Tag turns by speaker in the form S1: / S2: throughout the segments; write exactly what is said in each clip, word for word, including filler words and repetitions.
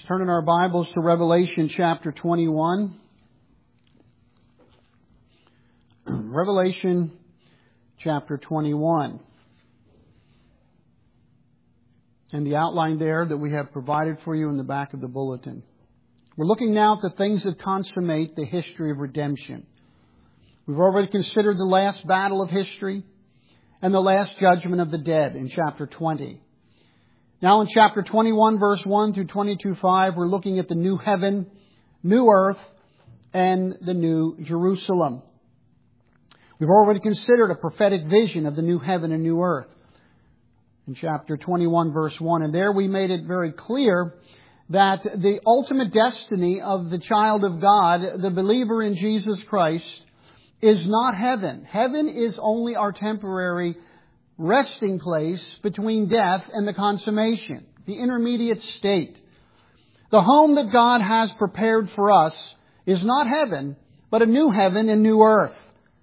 S1: Let's turn in our Bibles to Revelation chapter twenty-one. Revelation chapter twenty-one. And the outline there that we have provided for you in the back of the bulletin. We're looking now at the things that consummate the history of redemption. We've already considered the last battle of history and the last judgment of the dead in chapter twenty. Now in chapter twenty-one, verse one through twenty-two, five, we're looking at the new heaven, new earth, and the new Jerusalem. We've already considered a prophetic vision of the new heaven and new earth in chapter twenty-one, verse one. And there we made it very clear that the ultimate destiny of the child of God, the believer in Jesus Christ, is not heaven. Heaven is only our temporary resting place between death and the consummation, the intermediate state. The home that God has prepared for us is not heaven, but a new heaven and new earth.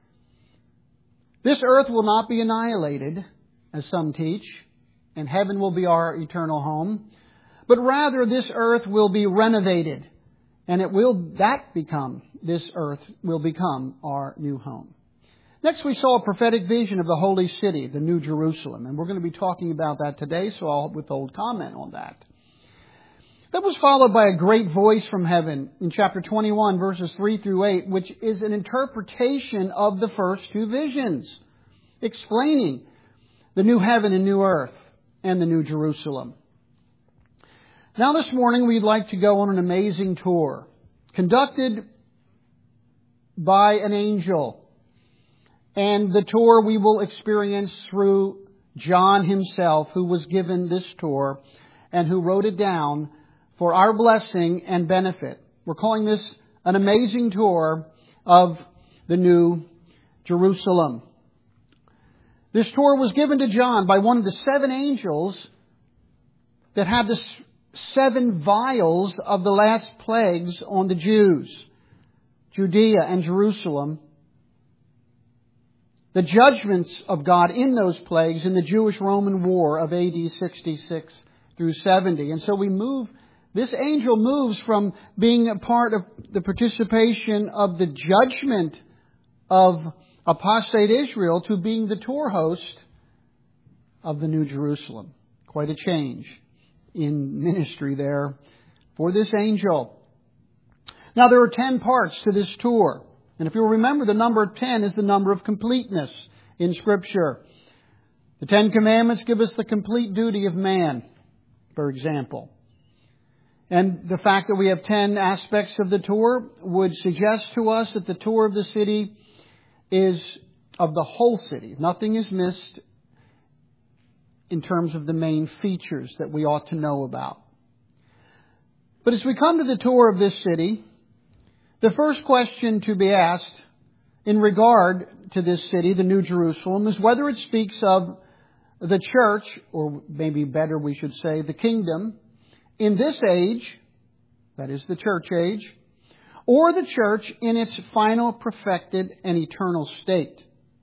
S1: This earth will not be annihilated, as some teach, and heaven will be our eternal home. But rather, this earth will be renovated, and it will that become, this earth will become our new home. Next, we saw a prophetic vision of the holy city, the New Jerusalem, and we're going to be talking about that today, so I'll withhold comment on that. That was followed by a great voice from heaven in chapter twenty-one, verses three through eight, which is an interpretation of the first two visions, explaining the new heaven and new earth and the New Jerusalem. Now this morning we'd like to go on an amazing tour, conducted by an angel. And the tour we will experience through John himself, who was given this tour and who wrote it down for our blessing and benefit. We're calling this an amazing tour of the New Jerusalem. This tour was given to John by one of the seven angels that had the seven vials of the last plagues on the Jews, Judea and Jerusalem. The judgments of God in those plagues in the Jewish-Roman War of A D sixty-six through seventy. And so we move, this angel moves from being a part of the participation of the judgment of apostate Israel to being the tour host of the New Jerusalem. Quite a change in ministry there for this angel. Now there are ten parts to this tour. And if you'll remember, the number ten is the number of completeness in Scripture. The Ten Commandments give us the complete duty of man, for example. And the fact that we have ten aspects of the tour would suggest to us that the tour of the city is of the whole city. Nothing is missed in terms of the main features that we ought to know about. But as we come to the tour of this city, the first question to be asked in regard to this city, the New Jerusalem, is whether it speaks of the church, or maybe better we should say the kingdom, in this age, that is the church age, or the church in its final perfected and eternal state.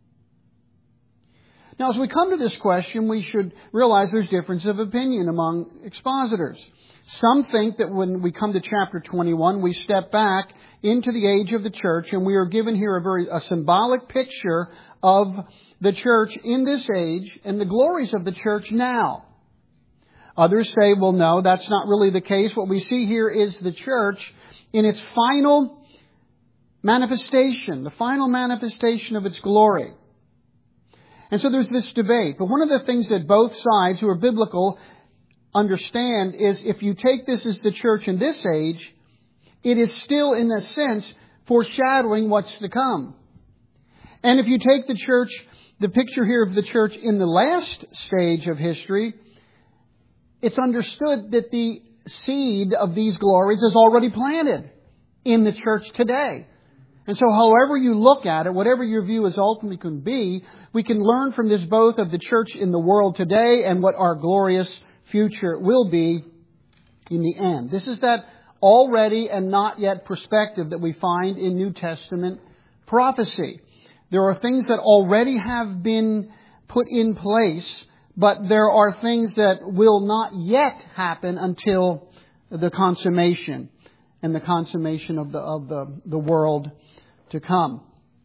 S1: Now, as we come to this question, we should realize there's difference of opinion among expositors. Some think that when we come to chapter twenty-one, we step back into the age of the church, and we are given here a very a symbolic picture of the church in this age and the glories of the church now. Others say, well, no, that's not really the case. What we see here is the church in its final manifestation, the final manifestation of its glory. And so there's this debate. But one of the things that both sides who are biblical understand is if you take this as the church in this age, it is still, in a sense, foreshadowing what's to come. And if you take the church, the picture here of the church in the last stage of history, it's understood that the seed of these glories is already planted in the church today. And so however you look at it, whatever your view is ultimately can be, we can learn from this both of the church in the world today and what our glorious future will be in the end. This is that already and not yet perspective that we find in New Testament prophecy. There are things that already have been put in place, but there are things that will not yet happen until the consummation and the consummation of the, of the, the world to come.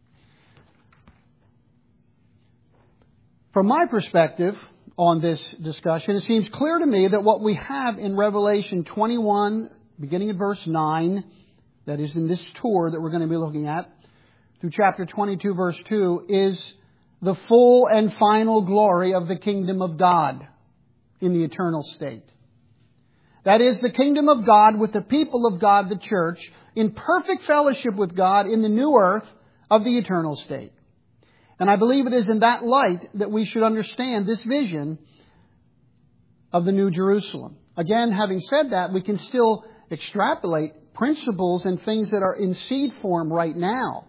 S1: From my perspective on this discussion, it seems clear to me that what we have in Revelation twenty-one, beginning at verse nine, that is in this tour that we're going to be looking at, through chapter twenty-two, verse two, is the full and final glory of the kingdom of God in the eternal state. That is, the kingdom of God with the people of God, the church, in perfect fellowship with God in the new earth of the eternal state. And I believe it is in that light that we should understand this vision of the New Jerusalem. Again, having said that, we can still extrapolate principles and things that are in seed form right now.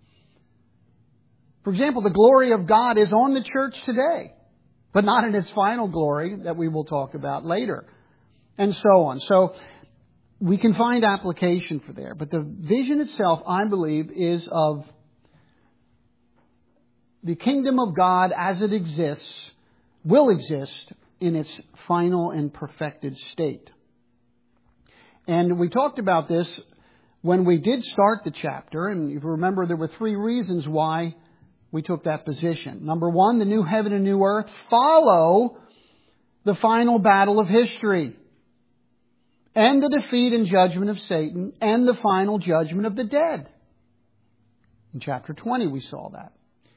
S1: For example, the glory of God is on the church today, but not in its final glory that we will talk about later, and so on. So we can find application for there. But the vision itself, I believe, is of the kingdom of God as it exists, will exist in its final and perfected state. And we talked about this when we did start the chapter. And if you remember, there were three reasons why we took that position. Number one, the new heaven and new earth follow the final battle of history and the defeat and judgment of Satan and the final judgment of the dead. In chapter twenty, we saw that.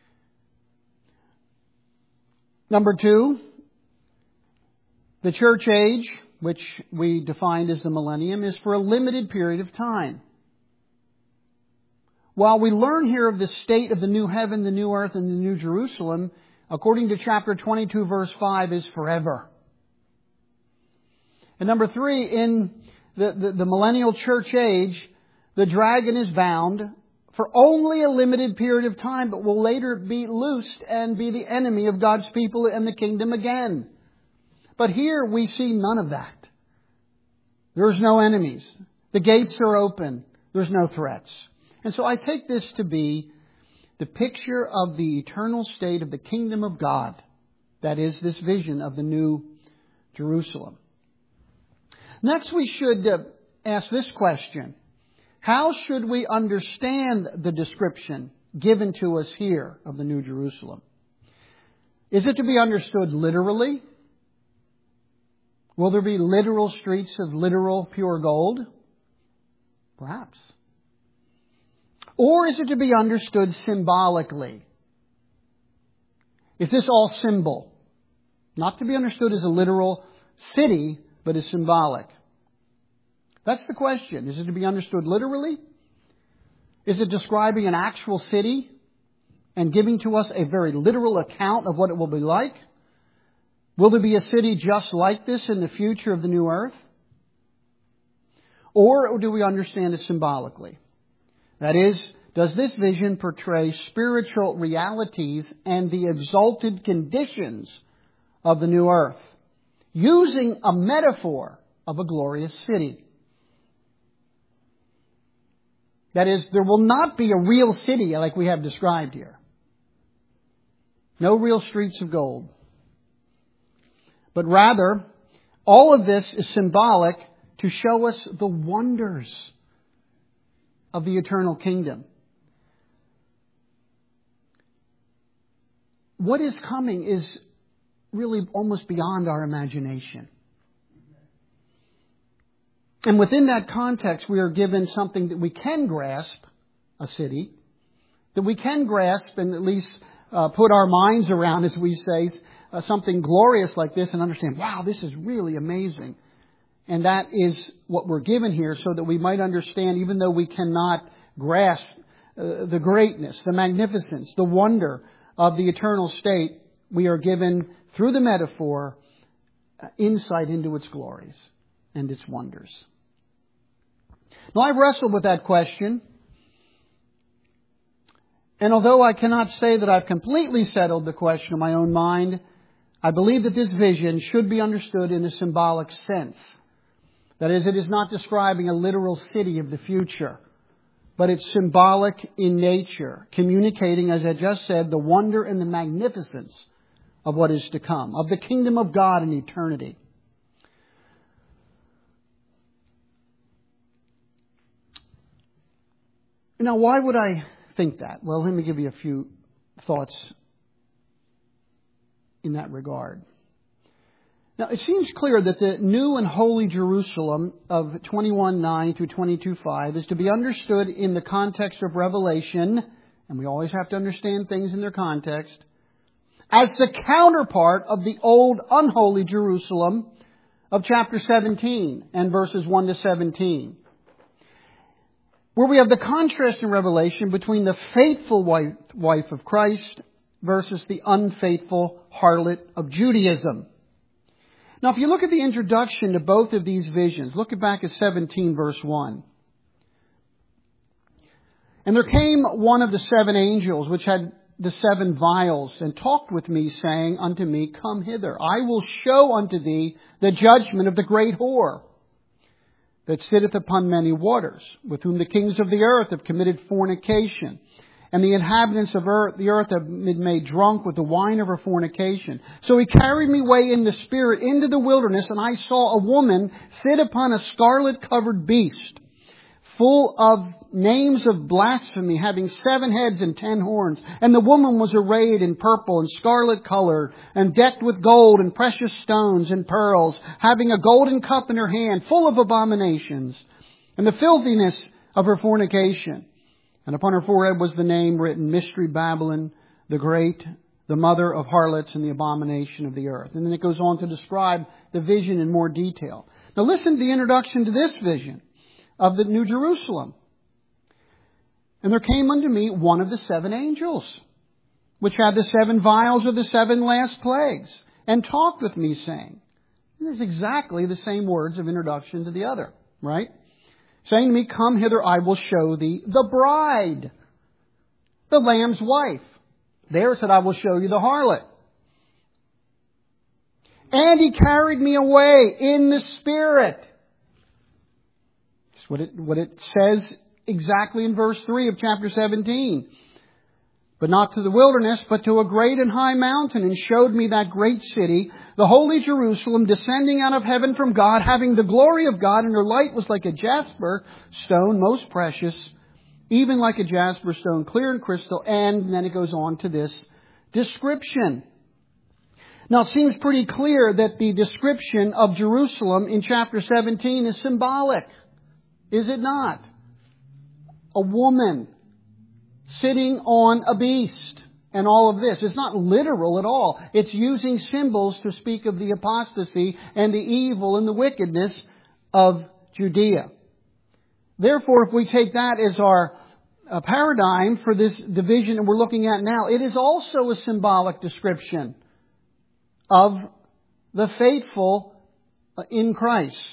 S1: Number two, the church age, which we defined as the millennium, is for a limited period of time. While we learn here of the state of the new heaven, the new earth, and the new Jerusalem, according to chapter twenty-two, verse five, is forever. And number three, in the, the, the millennial church age, the dragon is bound for only a limited period of time, but will later be loosed and be the enemy of God's people and the kingdom again. But here we see none of that. There's no enemies. The gates are open. There's no threats. And so I take this to be the picture of the eternal state of the kingdom of God. That is, this vision of the new Jerusalem. Next, we should uh, ask this question. How should we understand the description given to us here of the New Jerusalem? Is it to be understood literally? Will there be literal streets of literal pure gold? Perhaps. Or is it to be understood symbolically? Is this all symbol? Not to be understood as a literal city, but as symbolic. That's the question. Is it to be understood literally? Is it describing an actual city and giving to us a very literal account of what it will be like? Will there be a city just like this in the future of the new earth? Or do we understand it symbolically? That is, does this vision portray spiritual realities and the exalted conditions of the new earth, using a metaphor of a glorious city? That is, there will not be a real city like we have described here. No real streets of gold. But rather, all of this is symbolic to show us the wonders of the eternal kingdom. What is coming is really almost beyond our imagination. And within that context, we are given something that we can grasp, a city, that we can grasp and at least uh, put our minds around, as we say, uh, something glorious like this and understand, wow, this is really amazing. And that is what we're given here so that we might understand, even though we cannot grasp uh, the greatness, the magnificence, the wonder of the eternal state, we are given, through the metaphor, uh, insight into its glories and its wonders. Now, I've wrestled with that question. And although I cannot say that I've completely settled the question in my own mind, I believe that this vision should be understood in a symbolic sense. That is, it is not describing a literal city of the future, but it's symbolic in nature, communicating, as I just said, the wonder and the magnificence of what is to come, of the kingdom of God in eternity. Now, why would I think that? Well, let me give you a few thoughts in that regard. Now, it seems clear that the new and holy Jerusalem of twenty-one nine through twenty-two five is to be understood in the context of Revelation, and we always have to understand things in their context, as the counterpart of the old unholy Jerusalem of chapter seventeen and verses one to seventeen. Where we have the contrast in Revelation between the faithful wife, wife of Christ versus the unfaithful harlot of Judaism. Now, if you look at the introduction to both of these visions, look back at seventeen verse one. And there came one of the seven angels which had the seven vials, and talked with me, saying unto me, Come hither, I will show unto thee the judgment of the great whore, that sitteth upon many waters, with whom the kings of the earth have committed fornication, and the inhabitants of earth, the earth have been made drunk with the wine of her fornication. So he carried me away in the spirit into the wilderness, and I saw a woman sit upon a scarlet-covered beast, full of names of blasphemy, having seven heads and ten horns. And the woman was arrayed in purple and scarlet color, and decked with gold and precious stones and pearls, having a golden cup in her hand, full of abominations, and the filthiness of her fornication. And upon her forehead was the name written, Mystery Babylon, the Great, the mother of harlots and the abomination of the earth. And then it goes on to describe the vision in more detail. Now listen to the introduction to this vision of the New Jerusalem. And there came unto me one of the seven angels, which had the seven vials of the seven last plagues, and talked with me, saying, this is exactly the same words of introduction to the other, right? Saying to me, Come hither, I will show thee the bride, the Lamb's wife. There it said, I will show you the harlot. And he carried me away in the Spirit. That's what it, what it says exactly in verse three of chapter seventeen. But not to the wilderness, but to a great and high mountain, and showed me that great city, the holy Jerusalem, descending out of heaven from God, having the glory of God, and her light was like a jasper stone, most precious, even like a jasper stone, clear and crystal. And then it goes on to this description. Now, it seems pretty clear that the description of Jerusalem in chapter seventeen is symbolic. Is it not? A woman sitting on a beast and all of this. It's not literal at all. It's using symbols to speak of the apostasy and the evil and the wickedness of Judea. Therefore, if we take that as our uh, paradigm for this division that we're looking at now, it is also a symbolic description of the faithful in Christ.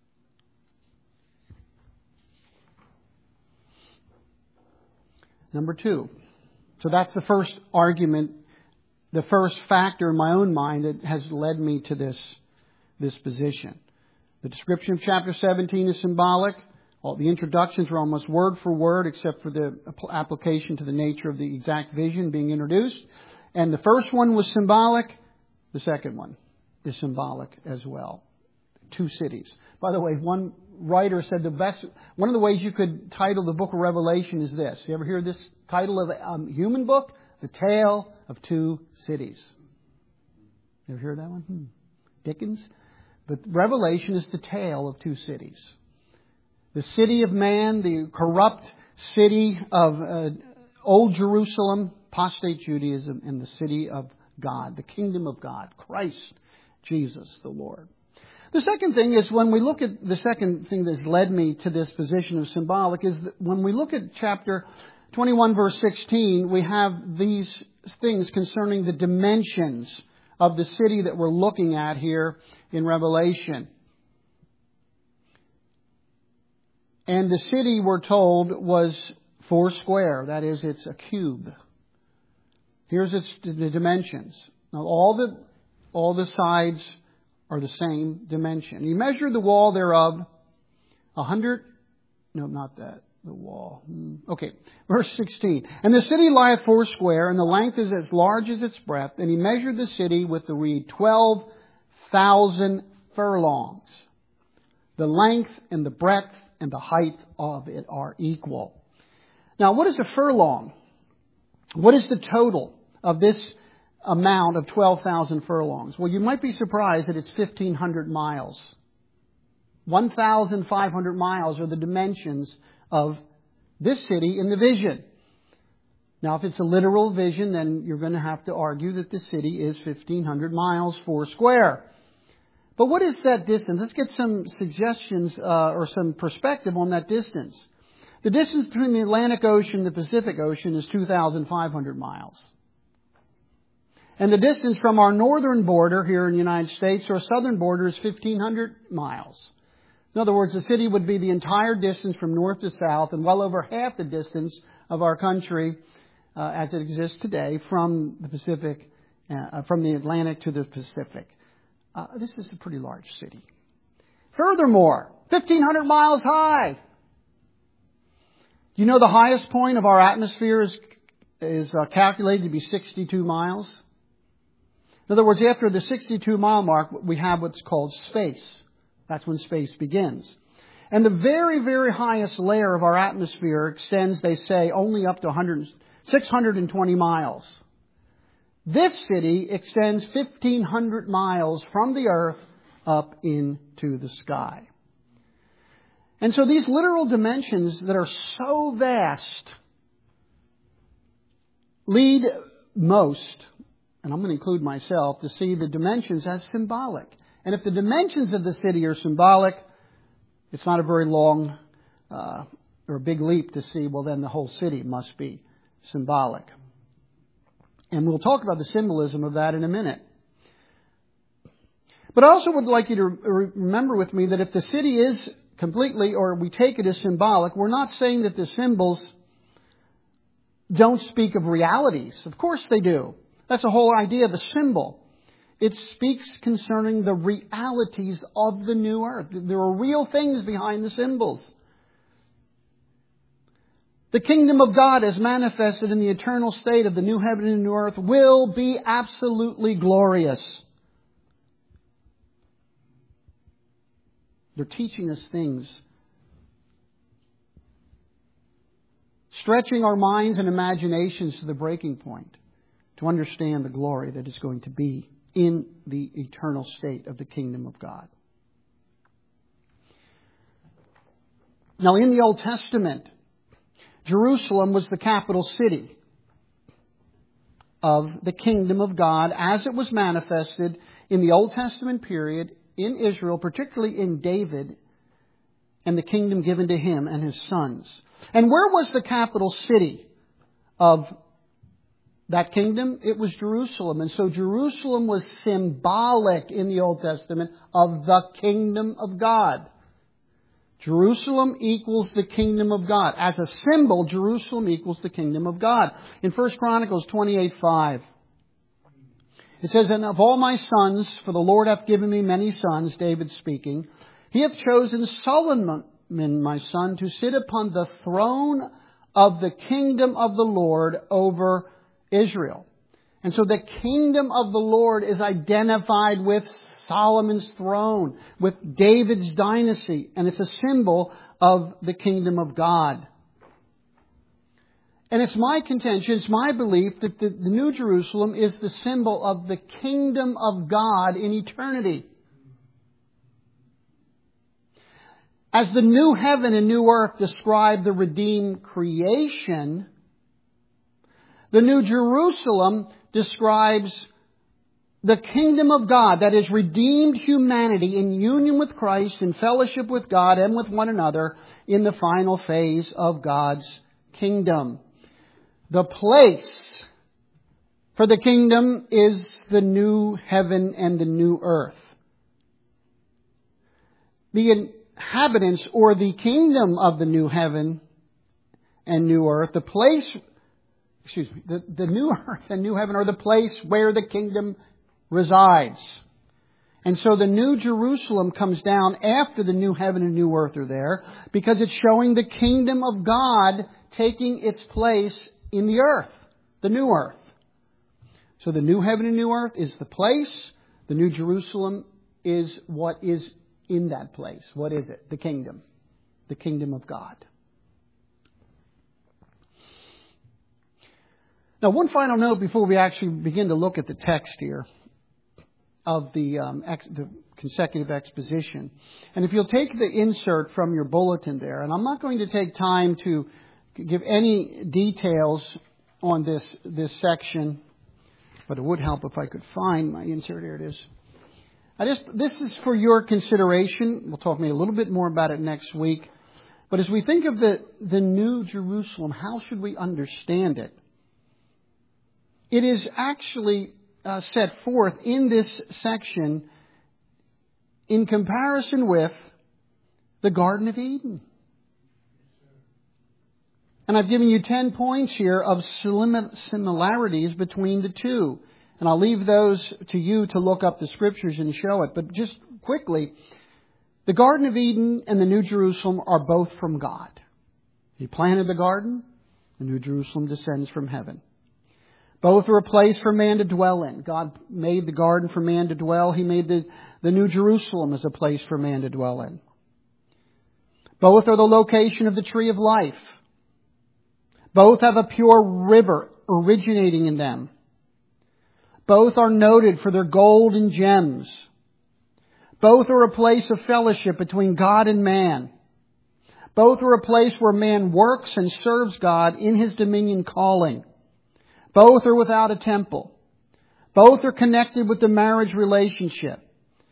S1: Number two. So that's the first argument, the first factor in my own mind that has led me to this, this position. The description of chapter seventeen is symbolic. All the introductions are almost word for word, except for the application to the nature of the exact vision being introduced. And the first one was symbolic. The second one is symbolic as well. Two cities. By the way, one writer said the best, one of the ways you could title the book of Revelation is this. You ever hear this title of a um, human book? The Tale of Two Cities. You ever hear that one? Hmm. Dickens? But Revelation is the tale of two cities. The city of man, the corrupt city of uh, Old Jerusalem, apostate Judaism, and the city of God, the kingdom of God, Christ, Jesus the Lord. The second thing is when we look at the second thing that's led me to this position of symbolic is that when we look at chapter twenty-one verse sixteen, we have these things concerning the dimensions of the city that we're looking at here in Revelation. And the city, we're told, was four square. That is, it's a cube. Here's its the dimensions. Now, all the all the sides are the same dimension. He measured the wall thereof a hundred. No, not that. The wall. Okay, verse sixteen. And the city lieth foursquare, and the length is as large as its breadth. And he measured the city with the reed twelve thousand furlongs. The length and the breadth and the height of it are equal. Now, what is a furlong? What is the total of this amount of twelve thousand furlongs? Well, you might be surprised that it's fifteen hundred miles. one thousand five hundred miles are the dimensions of this city in the vision. Now, if it's a literal vision, then you're going to have to argue that the city is fifteen hundred miles four square. But what is that distance? Let's get some suggestions uh, or some perspective on that distance. The distance between the Atlantic Ocean and the Pacific Ocean is two thousand five hundred miles. And the distance from our northern border here in the United States to our southern border is fifteen hundred miles. In other words, the city would be the entire distance from north to south and well over half the distance of our country uh, as it exists today from the Pacific, uh, from the Atlantic to the Pacific. Uh, this is a pretty large city. Furthermore, fifteen hundred miles high. You know the highest point of our atmosphere is, is uh, calculated to be sixty-two miles. In other words, after the sixty-two mile mark, we have what's called space. That's when space begins. And the very, very highest layer of our atmosphere extends, they say, only up to one hundred, six hundred twenty miles. This city extends fifteen hundred miles from the earth up into the sky. And so these literal dimensions that are so vast lead most, and I'm going to include myself, to see the dimensions as symbolic. And if the dimensions of the city are symbolic, it's not a very long uh, or a big leap to see, well, then the whole city must be symbolic. And we'll talk about the symbolism of that in a minute. But I also would like you to remember with me that if the city is completely, or we take it as symbolic, we're not saying that the symbols don't speak of realities. Of course they do. That's the whole idea of a symbol. It speaks concerning the realities of the new earth. There are real things behind the symbols. The kingdom of God as manifested in the eternal state of the new heaven and new earth will be absolutely glorious. They're teaching us things, stretching our minds and imaginations to the breaking point to understand the glory that is going to be in the eternal state of the kingdom of God. Now, in the Old Testament, Jerusalem was the capital city of the kingdom of God as it was manifested in the Old Testament period in Israel, particularly in David and the kingdom given to him and his sons. And where was the capital city of that kingdom? It was Jerusalem. And so Jerusalem was symbolic in the Old Testament of the kingdom of God. Jerusalem equals the kingdom of God. As a symbol, Jerusalem equals the kingdom of God. In First Chronicles twenty-eight five, it says, "And of all my sons, for the Lord hath given me many sons," David speaking, "he hath chosen Solomon, my son, to sit upon the throne of the kingdom of the Lord over Israel." And so the kingdom of the Lord is identified with Solomon's throne, with David's dynasty, and it's a symbol of the kingdom of God. And it's my contention, it's my belief that the, the New Jerusalem is the symbol of the kingdom of God in eternity. As the new heaven and new earth describe the redeemed creation, the New Jerusalem describes the kingdom of God, that is redeemed humanity in union with Christ, in fellowship with God and with one another in the final phase of God's kingdom. The place for the kingdom is the new heaven and the new earth. The inhabitants or the kingdom of the new heaven and new earth, the place, excuse me, the, the new earth and new heaven are the place where the kingdom resides. And so the New Jerusalem comes down after the new heaven and new earth are there, because it's showing the kingdom of God taking its place in the earth, the new earth. So the new heaven and new earth is the place. The New Jerusalem is what is in that place. What is it? The kingdom. The kingdom of God. Now, one final note before we actually begin to look at the text here of the, um, ex- the consecutive exposition. And if you'll take the insert from your bulletin there, and I'm not going to take time to give any details on this, this section, but it would help if I could find my insert. Here it is. I just, this is for your consideration. We'll talk maybe a little bit more about it next week. But as we think of the, the New Jerusalem, how should we understand it? It is actually uh, set forth in this section in comparison with the Garden of Eden. And I've given you ten points here of similarities between the two. And I'll leave those to you to look up the Scriptures and show it. But just quickly, the Garden of Eden and the New Jerusalem are both from God. He planted the garden. The New Jerusalem descends from heaven. Both are a place for man to dwell in. God made the garden for man to dwell. He made the, the New Jerusalem as a place for man to dwell in. Both are the location of the tree of life. Both have a pure river originating in them. Both are noted for their gold and gems. Both are a place of fellowship between God and man. Both are a place where man works and serves God in his dominion calling. Both are without a temple. Both are connected with the marriage relationship.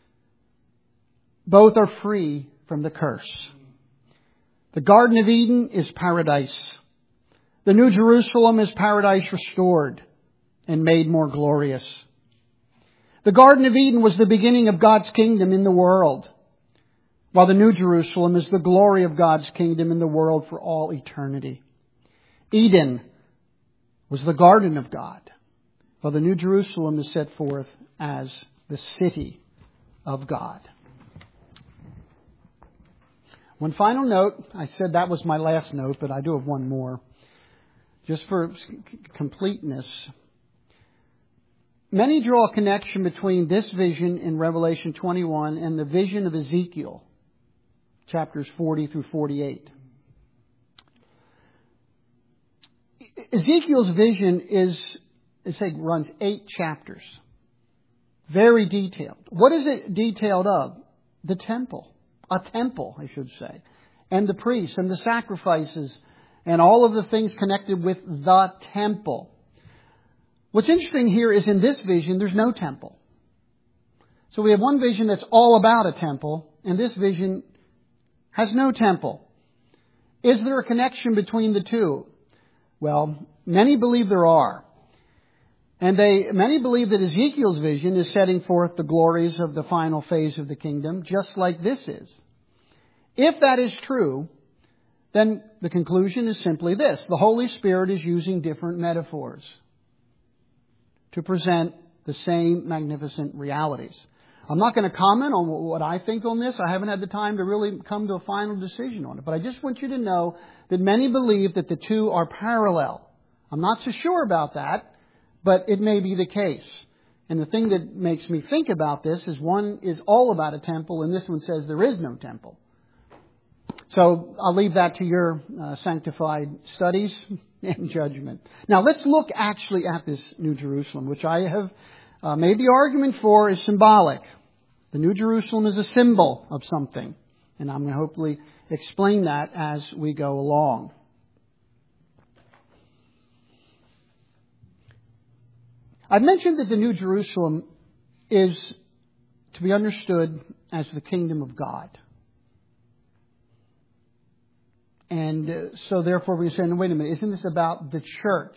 S1: Both are free from the curse. The Garden of Eden is paradise. The New Jerusalem is paradise restored and made more glorious. The Garden of Eden was the beginning of God's kingdom in the world, while the New Jerusalem is the glory of God's kingdom in the world for all eternity. Eden was the garden of God, while the New Jerusalem is set forth as the city of God. One final note. I said that was my last note, but I do have one more. Just for completeness. Many draw a connection between this vision in Revelation twenty-one and the vision of Ezekiel, chapters forty through forty-eight. Ezekiel's vision is, it say, runs eight chapters. Very detailed. What is it detailed of? The temple. A temple, I should say. And the priests and the sacrifices and all of the things connected with the temple. What's interesting here is in this vision, there's no temple. So we have one vision that's all about a temple, and this vision has no temple. Is there a connection between the two? Well, many believe there are. And they many believe that Ezekiel's vision is setting forth the glories of the final phase of the kingdom, just like this is. If that is true, then the conclusion is simply this. The Holy Spirit is using different metaphors to present the same magnificent realities. I'm not going to comment on what I think on this. I haven't had the time to really come to a final decision on it. But I just want you to know that many believe that the two are parallel. I'm not so sure about that, but it may be the case. And the thing that makes me think about this is one is all about a temple, and this one says there is no temple. So I'll leave that to your uh, sanctified studies and judgment. Now let's look actually at this New Jerusalem, which I have uh, made the argument for is symbolic. The New Jerusalem is a symbol of something. And I'm going to hopefully explain that as we go along. I've mentioned that the New Jerusalem is to be understood as the kingdom of God. And uh, so therefore we're saying, wait a minute, isn't this about the church?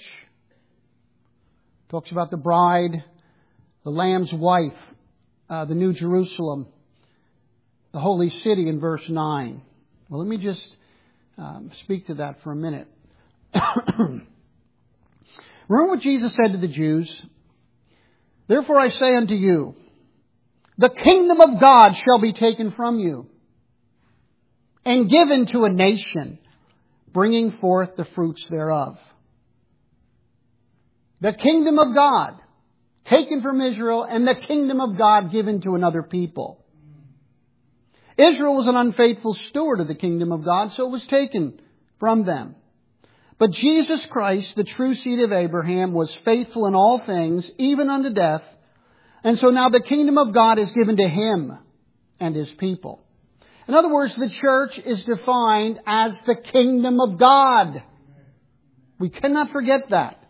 S1: Talks about the bride, the Lamb's wife, uh, the New Jerusalem, the holy city in verse nine. Well, let me just um, speak to that for a minute. Remember what Jesus said to the Jews? Therefore I say unto you, the kingdom of God shall be taken from you and given to a nation, bringing forth the fruits thereof. The kingdom of God taken from Israel and the kingdom of God given to another people. Israel was an unfaithful steward of the kingdom of God, so it was taken from them. But Jesus Christ, the true seed of Abraham, was faithful in all things, even unto death. And so now the kingdom of God is given to Him and His people. In other words, the church is defined as the kingdom of God. We cannot forget that.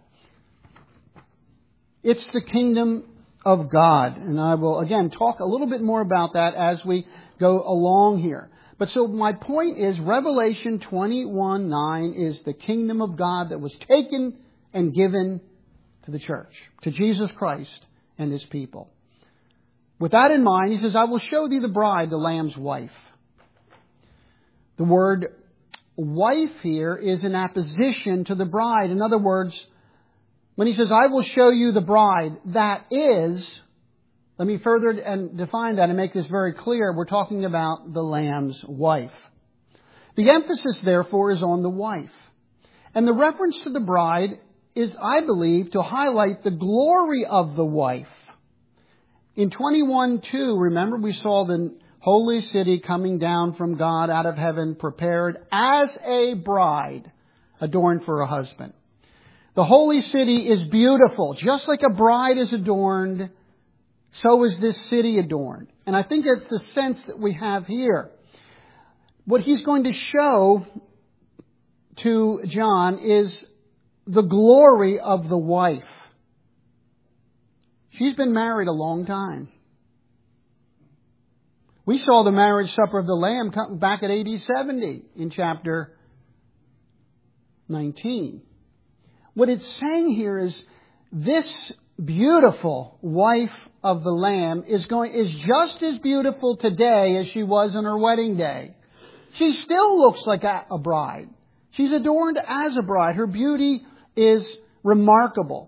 S1: It's the kingdom of God. And I will, again, talk a little bit more about that as we go along here. But so my point is, Revelation twenty-one nine is the kingdom of God that was taken and given to the church, to Jesus Christ and His people. With that in mind, He says, I will show thee the bride, the Lamb's wife. The word wife here is an apposition to the bride. In other words, when He says, I will show you the bride, that is, let me further and define that and make this very clear. We're talking about the Lamb's wife. The emphasis, therefore, is on the wife. And the reference to the bride is, I believe, to highlight the glory of the wife. In twenty-one two, remember, we saw the holy city coming down from God out of heaven, prepared as a bride, adorned for a husband. The holy city is beautiful. Just like a bride is adorned, so is this city adorned. And I think that's the sense that we have here. What He's going to show to John is the glory of the wife. She's been married a long time. We saw the marriage supper of the Lamb back at A D seventy in chapter nineteen. What it's saying here is this beautiful wife of the Lamb is going is just as beautiful today as she was on her wedding day. She still looks like a, a bride. She's adorned as a bride. Her beauty is remarkable.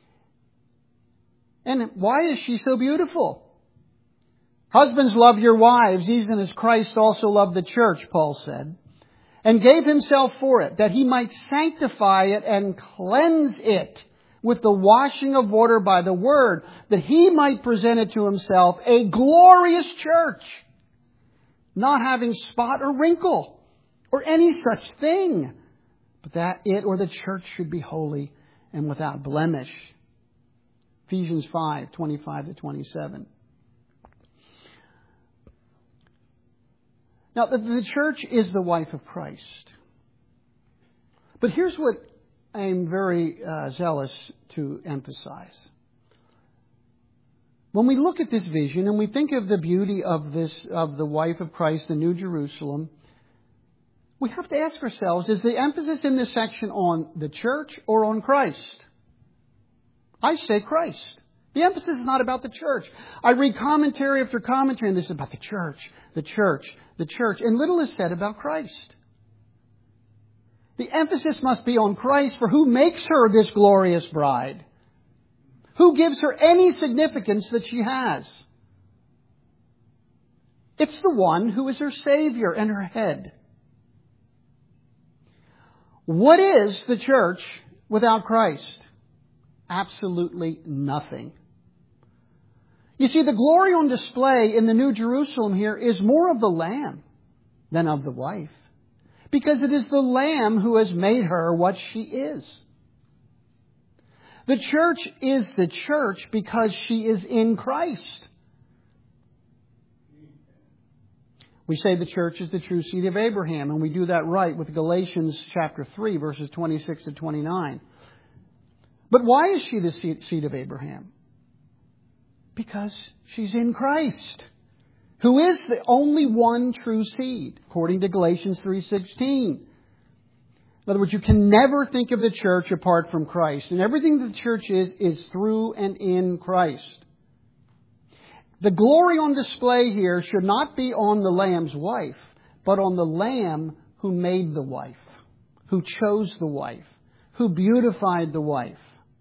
S1: And why is she so beautiful? Husbands, love your wives, even as Christ also loved the church, Paul said, and gave Himself for it, that He might sanctify it and cleanse it with the washing of water by the word, that He might present it to Himself a glorious church, not having spot or wrinkle or any such thing, but that it or the church should be holy and without blemish. Ephesians five twenty-five to twenty-seven. Now, the, the church is the wife of Christ. But here's what I'm very uh, zealous to emphasize. When we look at this vision and we think of the beauty of this, of the wife of Christ, the New Jerusalem, we have to ask ourselves, is the emphasis in this section on the church or on Christ? I say Christ. The emphasis is not about the church. I read commentary after commentary, and this is about the church, the church, the church, and little is said about Christ. The emphasis must be on Christ, for who makes her this glorious bride? Who gives her any significance that she has? It's the one who is her Savior and her head. What is the church without Christ? Absolutely nothing. You see, the glory on display in the New Jerusalem here is more of the Lamb than of the wife, because it is the Lamb who has made her what she is. The church is the church because she is in Christ. We say the church is the true seed of Abraham, and we do that right with Galatians chapter three, verses twenty-six to twenty-nine. But why is she the seed of Abraham? Because she's in Christ, who is the only one true seed, according to Galatians three sixteen. In other words, you can never think of the church apart from Christ. And everything that the church is, is through and in Christ. The glory on display here should not be on the Lamb's wife, but on the Lamb who made the wife, who chose the wife, who beautified the wife.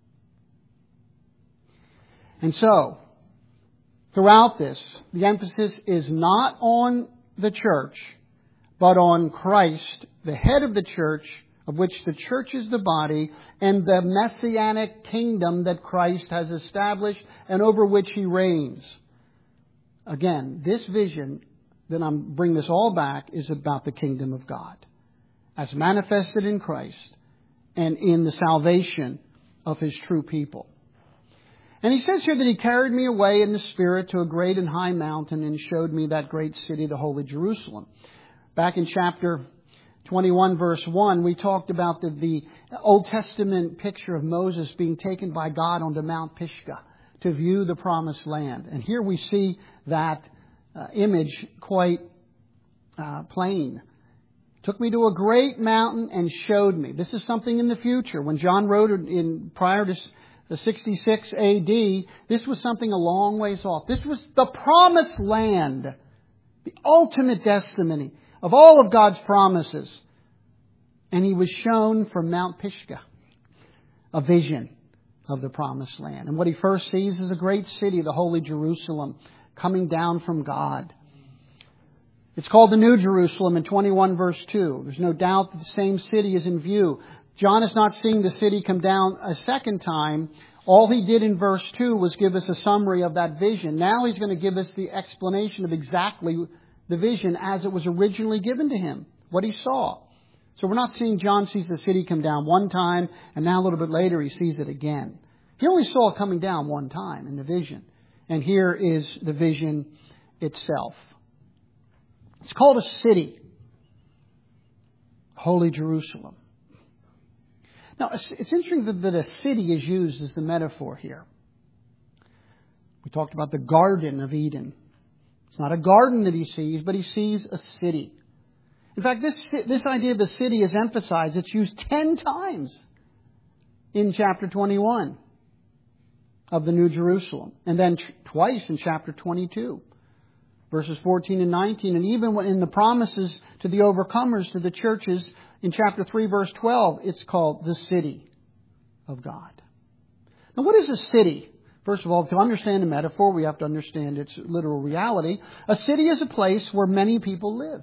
S1: And so, throughout this, the emphasis is not on the church, but on Christ, the head of the church, of which the church is the body, and the messianic kingdom that Christ has established and over which He reigns. Again, this vision, that I'm bringing this all back, is about the kingdom of God, as manifested in Christ, and in the salvation of His true people. And He says here that He carried me away in the Spirit to a great and high mountain and showed me that great city, the holy Jerusalem. Back in chapter twenty-one, verse one, we talked about the, the Old Testament picture of Moses being taken by God onto Mount Pisgah to view the promised land. And here we see that uh, image quite uh, plain. Took me to a great mountain and showed me. This is something in the future. When John wrote it in prior to the sixty-six A D, this was something a long ways off. This was the promised land, the ultimate testimony of all of God's promises. And He was shown from Mount Pisgah a vision of the promised land. And what he first sees is a great city, the holy Jerusalem, coming down from God. It's called the New Jerusalem in twenty-one verse two. There's no doubt that the same city is in view. John is not seeing the city come down a second time. All he did in verse two was give us a summary of that vision. Now he's going to give us the explanation of exactly the vision as it was originally given to him, what he saw. So we're not seeing John sees the city come down one time and now a little bit later he sees it again. He only saw it coming down one time in the vision. And here is the vision itself. It's called a city. Holy Jerusalem. Now, it's interesting that a city is used as the metaphor here. We talked about the Garden of Eden. It's not a garden that he sees, but he sees a city. In fact, this, this idea of a city is emphasized. It's used ten times in chapter twenty-one of the New Jerusalem. And then twice in chapter twenty-two, verses fourteen and nineteen. And even when in the promises to the overcomers, to the churches, in chapter three, verse twelve, it's called the city of God. Now, what is a city? First of all, to understand the metaphor, we have to understand its literal reality. A city is a place where many people live.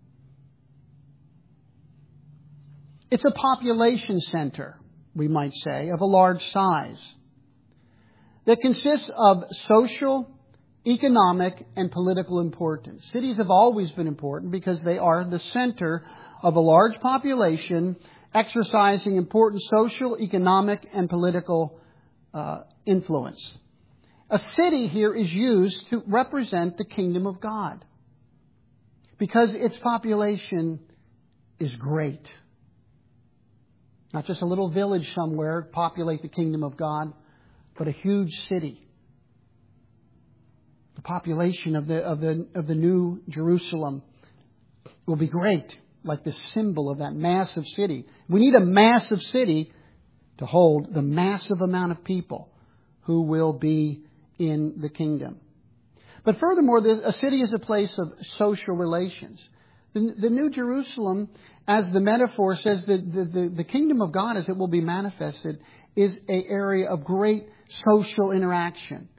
S1: It's a population center, we might say, of a large size that consists of social, economic, and political importance. Cities have always been important because they are the center of a large population exercising important social, economic, and political uh, influence. A city here is used to represent the kingdom of God because its population is great. Not just a little village somewhere populate the kingdom of God, but a huge city. The population of the of the of the New Jerusalem will be great, like the symbol of that massive city. We need a massive city to hold the massive amount of people who will be in the kingdom. But furthermore, a city is a place of social relations. The, the New Jerusalem, as the metaphor says, that the, the, the kingdom of God, as it will be manifested, is an area of great social interaction.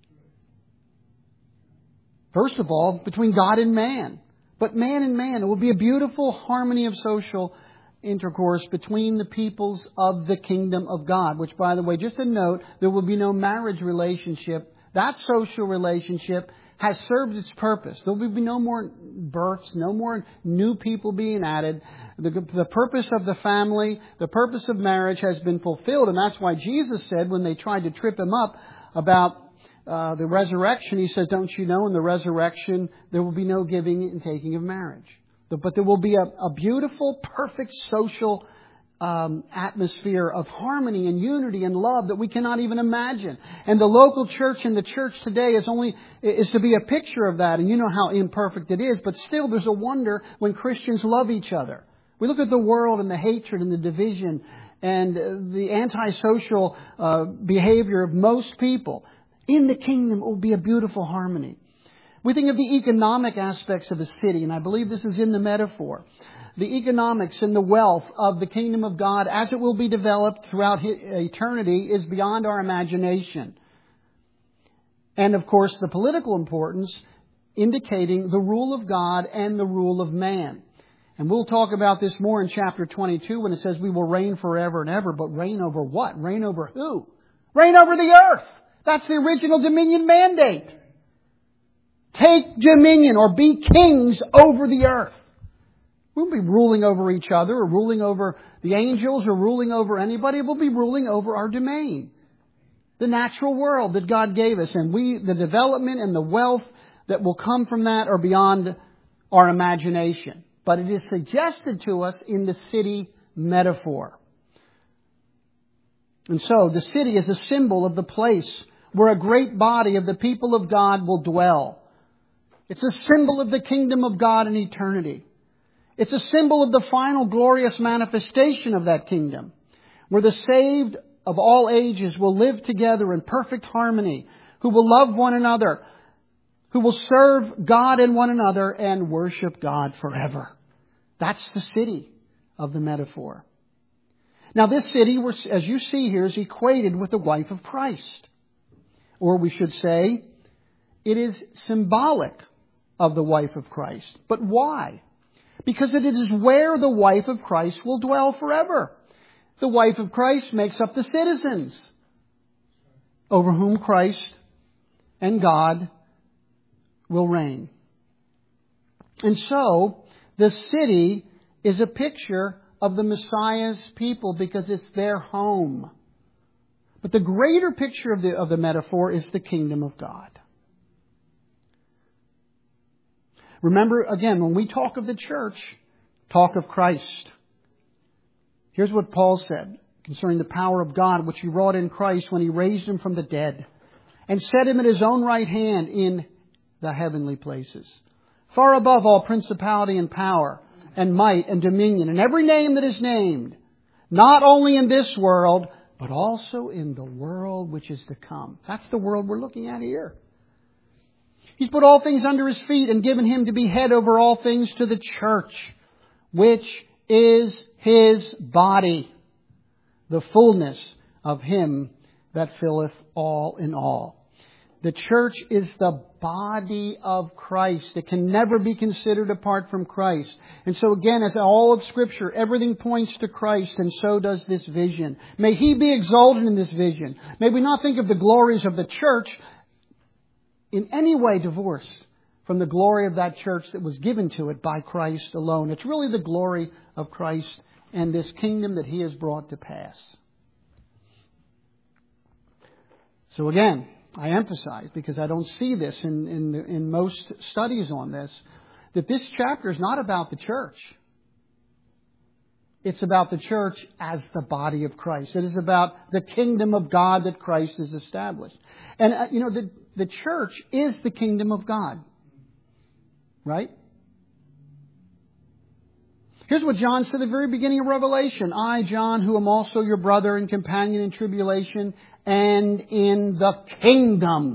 S1: First of all, between God and man. But man and man, it will be a beautiful harmony of social intercourse between the peoples of the kingdom of God. Which, by the way, just a note, there will be no marriage relationship. That social relationship has served its purpose. There will be no more births, no more new people being added. The, the purpose of the family, the purpose of marriage has been fulfilled. And that's why Jesus said when they tried to trip him up about uh, the resurrection, he says, don't you know in the resurrection there will be no giving and taking of marriage. But there will be a, a beautiful, perfect social Um, atmosphere of harmony and unity and love that we cannot even imagine. And the local church and the church today is only is to be a picture of that. And you know how imperfect it is. But still, there's a wonder when Christians love each other. We look at the world and the hatred and the division and the antisocial uh, behavior of most people. In the kingdom, it will be a beautiful harmony. We think of the economic aspects of a city, and I believe this is in the metaphor. The economics and the wealth of the kingdom of God, as it will be developed throughout eternity, is beyond our imagination. And of course, the political importance, indicating the rule of God and the rule of man. And we'll talk about this more in chapter twenty-two when it says we will reign forever and ever. But reign over what? Reign over who? Reign over the earth. That's the original dominion mandate. Take dominion or be kings over the earth. We won't be ruling over each other or ruling over the angels or ruling over anybody. We'll be ruling over our domain. The natural world that God gave us. And we, the development and the wealth that will come from that are beyond our imagination. But it is suggested to us in the city metaphor. And so the city is a symbol of the place where a great body of the people of God will dwell. It's a symbol of the kingdom of God in eternity. It's a symbol of the final glorious manifestation of that kingdom, where the saved of all ages will live together in perfect harmony, who will love one another, who will serve God and one another and worship God forever. That's the city of the metaphor. Now this city, as you see here, is equated with the wife of Christ. Or we should say, it is symbolic of the wife of Christ. But why? Because it is where the wife of Christ will dwell forever. The wife of Christ makes up the citizens over whom Christ and God will reign. And so, the city is a picture of the Messiah's people because it's their home. But the greater picture of the, of the metaphor is the kingdom of God. Remember, again, when we talk of the church, talk of Christ. Here's what Paul said concerning the power of God, which He wrought in Christ when He raised Him from the dead and set Him at His own right hand in the heavenly places, far above all principality and power and might and dominion and every name that is named, not only in this world, but also in the world which is to come. That's the world we're looking at here. He's put all things under His feet and given Him to be head over all things to the church, which is His body, the fullness of Him that filleth all in all. The church is the body of Christ. It can never be considered apart from Christ. And so again, as all of Scripture, everything points to Christ, and so does this vision. May He be exalted in this vision. May we not think of the glories of the church in any way divorced from the glory of that church that was given to it by Christ alone. It's really the glory of Christ and this kingdom that He has brought to pass. So again, I emphasize, because I don't see this in, in, the, in most studies on this, that this chapter is not about the church. It's about the church as the body of Christ. It is about the kingdom of God that Christ has established. And, uh, you know, the, the church is the kingdom of God. Right? Here's what John said at the very beginning of Revelation. I, John, who am also your brother and companion in tribulation and in the kingdom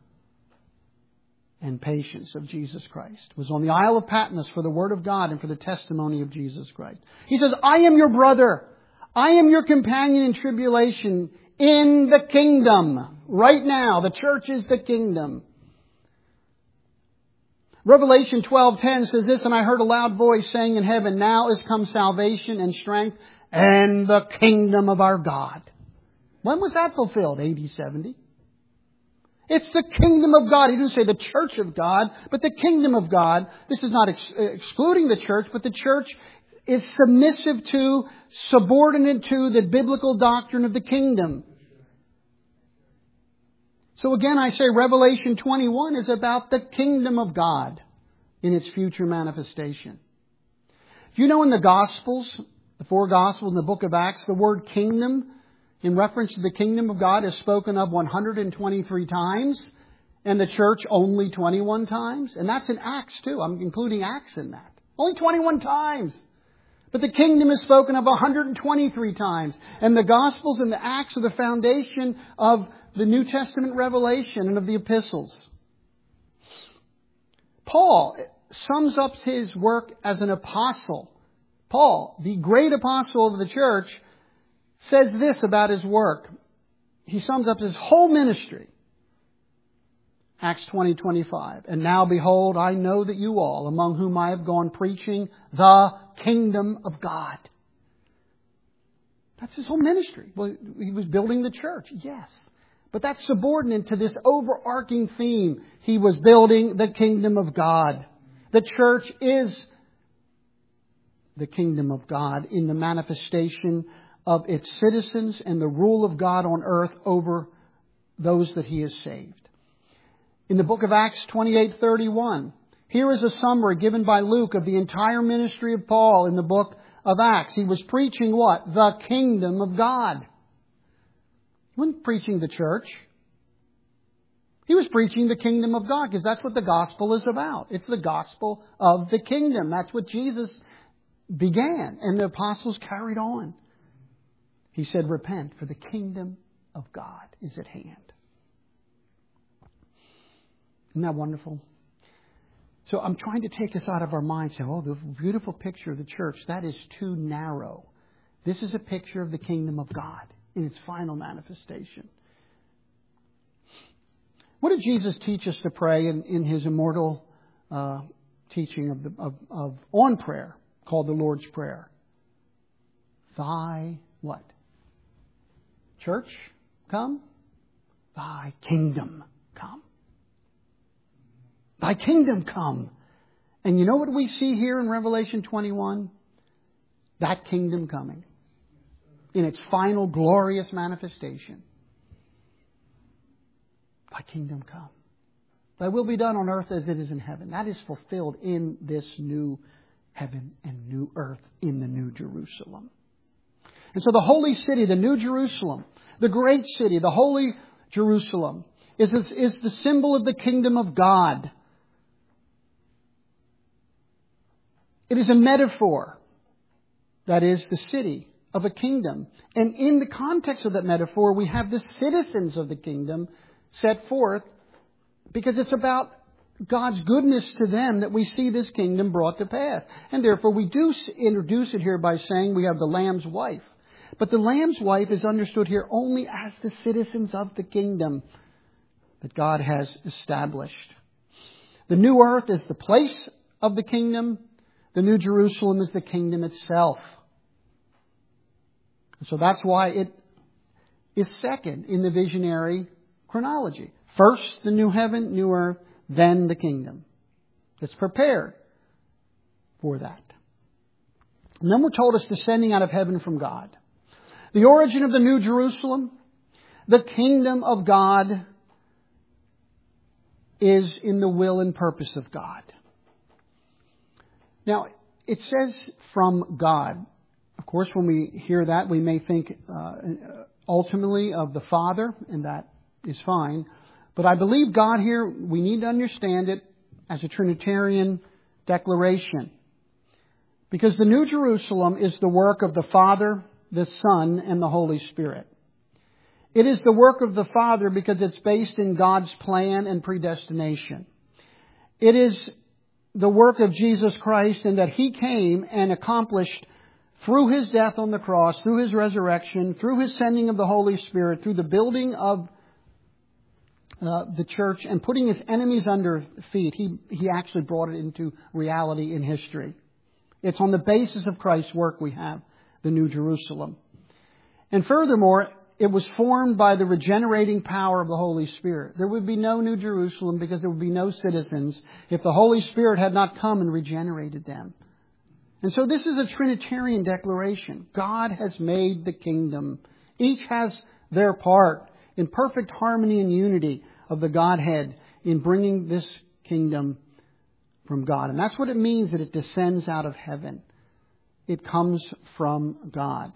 S1: and patience of Jesus Christ, was on the Isle of Patmos for the word of God and for the testimony of Jesus Christ. He says, I am your brother. I am your companion in tribulation in the kingdom. Right now, the church is the kingdom. Revelation twelve ten says this, and I heard a loud voice saying in heaven, now is come salvation and strength and the kingdom of our God. When was that fulfilled? A D seventy. It's the kingdom of God. He didn't say the church of God, but the kingdom of God. This is not ex- excluding the church, but the church is submissive to, subordinate to the biblical doctrine of the kingdom. So again, I say Revelation twenty-one is about the kingdom of God in its future manifestation. Do you know in the Gospels, the four Gospels in the book of Acts, the word kingdom in reference to the kingdom of God is spoken of one hundred twenty-three times, and the church only twenty-one times? And that's in Acts too. I'm including Acts in that. Only twenty-one times. But the kingdom is spoken of one hundred twenty-three times. And the Gospels and the Acts are the foundation of the New Testament revelation and of the epistles. Paul sums up his work as an apostle. Paul, the great apostle of the church, says this about his work. He sums up his whole ministry. Acts twenty twenty-five. And now behold, I know that you all, among whom I have gone preaching the kingdom of God. That's his whole ministry. Well, he was building the church, yes. But that's subordinate to this overarching theme. He was building the kingdom of God. The church is the kingdom of God in the manifestation of its citizens and the rule of God on earth over those that He has saved. In the book of Acts twenty-eight thirty-one, here is a summary given by Luke of the entire ministry of Paul in the book of Acts. He was preaching what? The kingdom of God. He wasn't preaching the church. He was preaching the kingdom of God, because that's what the gospel is about. It's the gospel of the kingdom. That's what Jesus began, and the apostles carried on. He said, repent, for the kingdom of God is at hand. Isn't that wonderful? So I'm trying to take us out of our minds, say, oh, the beautiful picture of the church, that is too narrow. This is a picture of the kingdom of God in its final manifestation. What did Jesus teach us to pray in, in His immortal uh, teaching of, the, of, of on prayer, called the Lord's Prayer? Thy what? Church, come. Thy kingdom come. Thy kingdom come. And you know what we see here in Revelation twenty-one? That kingdom coming in its final glorious manifestation. Thy kingdom come. Thy will be done on earth as it is in heaven. That is fulfilled in this new heaven and new earth in the New Jerusalem. And so the holy city, the New Jerusalem, the great city, the holy Jerusalem, is, is the symbol of the kingdom of God. It is a metaphor. That is the city of a kingdom. And in the context of that metaphor, we have the citizens of the kingdom set forth, because it's about God's goodness to them that we see this kingdom brought to pass. And therefore we do introduce it here by saying we have the Lamb's wife. But the Lamb's wife is understood here only as the citizens of the kingdom that God has established. The new earth is the place of the kingdom. The New Jerusalem is the kingdom itself. And so that's why it is second in the visionary chronology. First, the new heaven, new earth, then the kingdom. It's prepared for that. And then we're told it's descending out of heaven from God. The origin of the New Jerusalem, the kingdom of God, is in the will and purpose of God. Now, it says from God. Of course, when we hear that, we may think uh, ultimately of the Father, and that is fine. But I believe God here, we need to understand it as a Trinitarian declaration. Because the New Jerusalem is the work of the Father, the Son, and the Holy Spirit. It is the work of the Father because it's based in God's plan and predestination. It is the work of Jesus Christ in that He came and accomplished through His death on the cross, through His resurrection, through His sending of the Holy Spirit, through the building of Uh, the church and putting His enemies under feet, he, he actually brought it into reality in history. It's on the basis of Christ's work we have the New Jerusalem. And furthermore, it was formed by the regenerating power of the Holy Spirit. There would be no New Jerusalem because there would be no citizens if the Holy Spirit had not come and regenerated them. And so this is a Trinitarian declaration. God has made the kingdom. Each has their part in perfect harmony and unity of the Godhead in bringing this kingdom from God. And that's what it means that it descends out of heaven. It comes from God.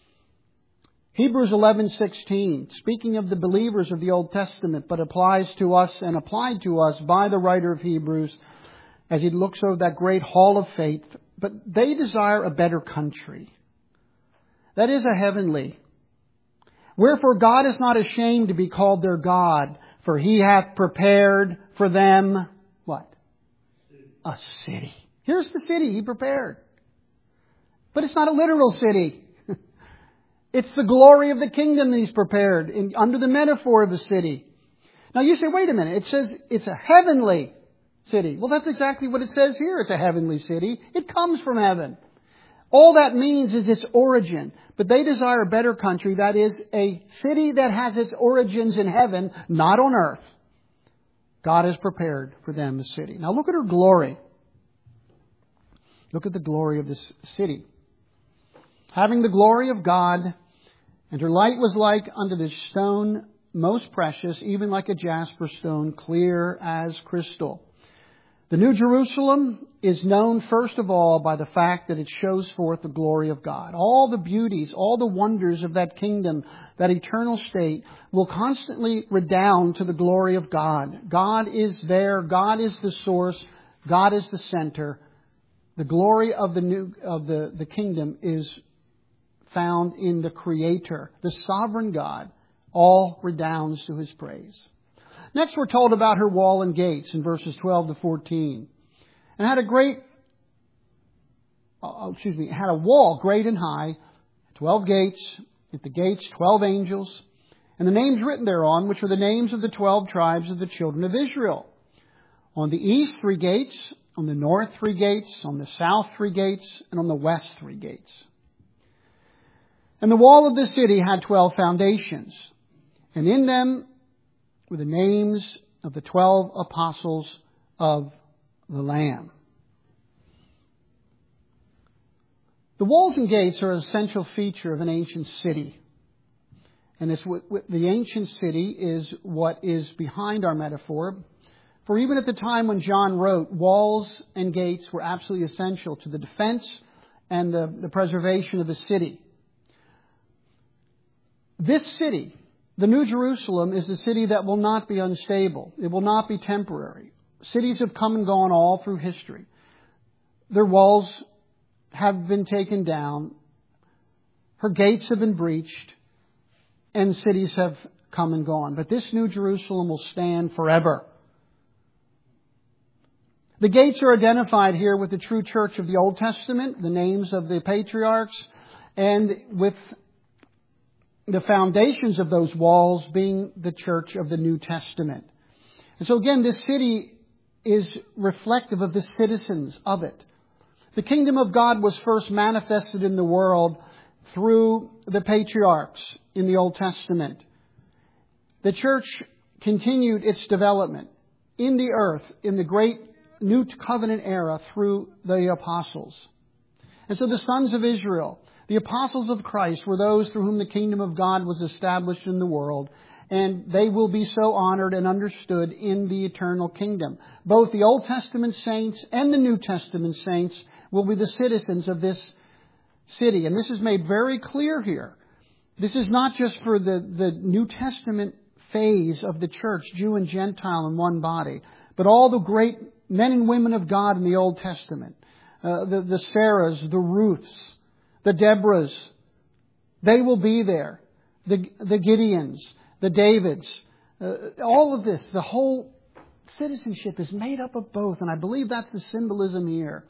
S1: Hebrews eleven sixteen, speaking of the believers of the Old Testament, but applies to us and applied to us by the writer of Hebrews as he looks over that great hall of faith. But they desire a better country. That is a heavenly. Wherefore God is not ashamed to be called their God, for He hath prepared for them, what? A city. Here's the city He prepared. But it's not a literal city. It's the glory of the kingdom that He's prepared in, under the metaphor of a city. Now you say, wait a minute, it says it's a heavenly city. Well, that's exactly what it says here. It's a heavenly city. It comes from heaven. All that means is its origin. But they desire a better country, that is, a city that has its origins in heaven, not on earth. God has prepared for them a city. Now look at her glory. Look at the glory of this city. Having the glory of God, and her light was like unto the stone most precious, even like a jasper stone, clear as crystal. The New Jerusalem is known first of all by the fact that it shows forth the glory of God. All the beauties, all the wonders of that kingdom, that eternal state, will constantly redound to the glory of God. God is there. God is the source. God is the center. The glory of the new of the, the kingdom is found in the Creator, the sovereign God. All redounds to His praise. Next, we're told about her wall and gates in verses twelve to fourteen. And had a great, uh, excuse me, had a wall great and high, twelve gates, at the gates twelve angels, and the names written thereon, which are the names of the twelve tribes of the children of Israel. On the east, three gates, on the north, three gates, on the south, three gates, and on the west, three gates. And the wall of the city had twelve foundations, and in them were the names of the twelve apostles of the Lamb. The walls and gates are an essential feature of an ancient city. And it's what, what the ancient city is what is behind our metaphor. For even at the time when John wrote, walls and gates were absolutely essential to the defense and the, the preservation of the city. This city, the New Jerusalem, is a city that will not be unstable. It will not be temporary. Cities have come and gone all through history. Their walls have been taken down. Her gates have been breached. And cities have come and gone. But this New Jerusalem will stand forever. The gates are identified here with the true church of the Old Testament, the names of the patriarchs, and with the foundations of those walls being the church of the New Testament. And so again, this city is reflective of the citizens of it. The kingdom of God was first manifested in the world through the patriarchs in the Old Testament. The church continued its development in the earth in the great New Covenant era through the apostles. And so the sons of Israel, the apostles of Christ, were those through whom the kingdom of God was established in the world. And they will be so honored and understood in the eternal kingdom. Both the Old Testament saints and the New Testament saints will be the citizens of this city. And this is made very clear here. This is not just for the, the New Testament phase of the church, Jew and Gentile in one body, but all the great men and women of God in the Old Testament. Uh, the, the Sarahs, the Ruths, the Deborahs, they will be there. The, the Gideons, the Davids, uh, all of this, the whole citizenship is made up of both. And I believe that's the symbolism here.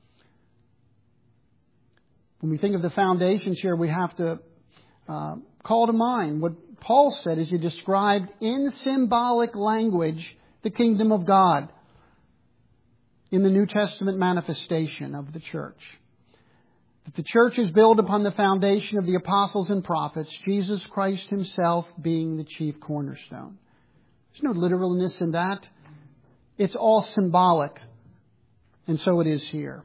S1: When we think of the foundations here, we have to uh, call to mind what Paul said as he described in symbolic language the kingdom of God in the New Testament manifestation of the church. That the church is built upon the foundation of the apostles and prophets, Jesus Christ Himself being the chief cornerstone. There's no literalness in that. It's all symbolic. And so it is here.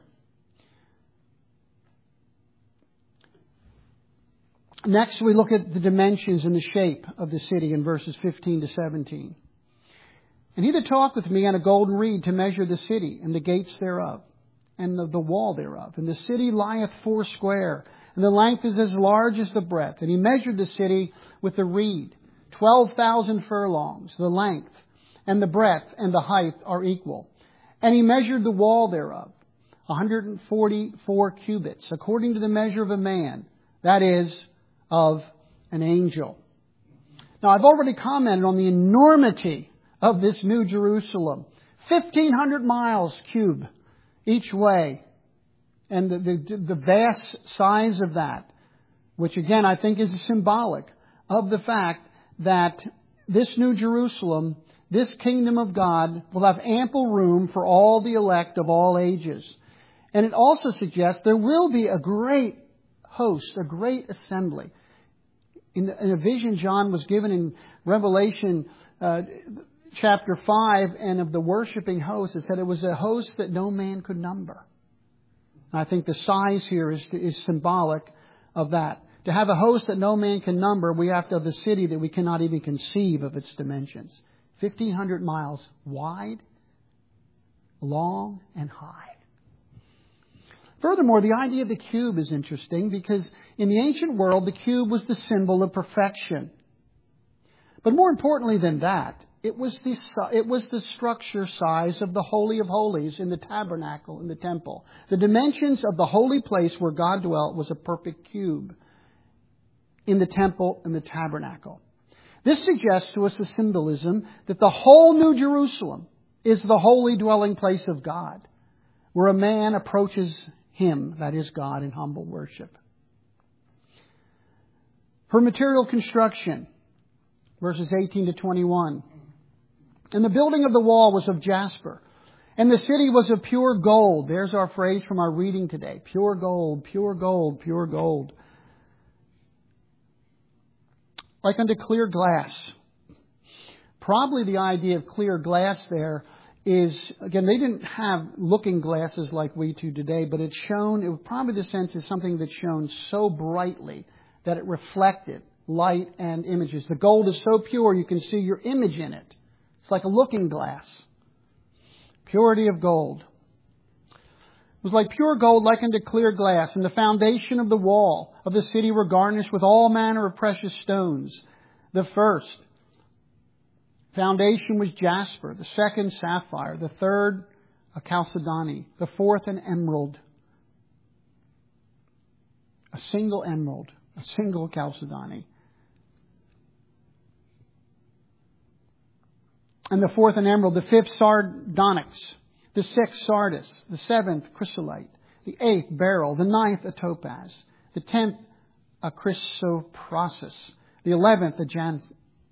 S1: Next, we look at the dimensions and the shape of the city in verses fifteen to seventeen. And he that talked with me on a golden reed to measure the city and the gates thereof, and the, the wall thereof. And the city lieth foursquare, and the length is as large as the breadth. And he measured the city with the reed, twelve thousand furlongs. The length and the breadth and the height are equal. And he measured the wall thereof, one hundred forty-four cubits, according to the measure of a man, that is, of an angel. Now, I've already commented on the enormity of this New Jerusalem. fifteen hundred miles cube each way. And the, the, the vast size of that, which again I think is symbolic of the fact that this New Jerusalem, this kingdom of God, will have ample room for all the elect of all ages. And it also suggests there will be a great host, a great assembly. In, the, in a vision John was given in Revelation uh, chapter five, and of the worshiping host, it said it was a host that no man could number. And I think the size here is, is symbolic of that. To have a host that no man can number, we have to have a city that we cannot even conceive of its dimensions. fifteen hundred miles wide, long, and high. Furthermore, the idea of the cube is interesting because in the ancient world, the cube was the symbol of perfection. But more importantly than that, it was the, it was the structure size of the Holy of Holies in the tabernacle, in the temple. The dimensions of the holy place where God dwelt was a perfect cube in the temple and the tabernacle. This suggests to us the symbolism that the whole New Jerusalem is the holy dwelling place of God, where a man approaches Him, that is God, in humble worship. Her material construction, verses eighteen to twenty-one. And the building of the wall was of jasper, and the city was of pure gold. There's our phrase from our reading today. Pure gold, pure gold, pure gold. Like unto clear glass. Probably the idea of clear glass there is, again, they didn't have looking glasses like we do today, but it shone, it was probably the sense is something that shone so brightly that it reflected light and images. The gold is so pure you can see your image in it. It's like a looking glass. Purity of gold. It was like pure gold, like unto clear glass, and the foundation of the wall of the city were garnished with all manner of precious stones. The first foundation was jasper, the second sapphire, the third a chalcedony, the fourth an emerald. A single emerald, a single chalcedony. And the fourth an emerald, the fifth sardonyx, the sixth sardis, the seventh chrysolite, the eighth beryl, the ninth a topaz, the tenth a chrysoprasus, the eleventh a jacinth,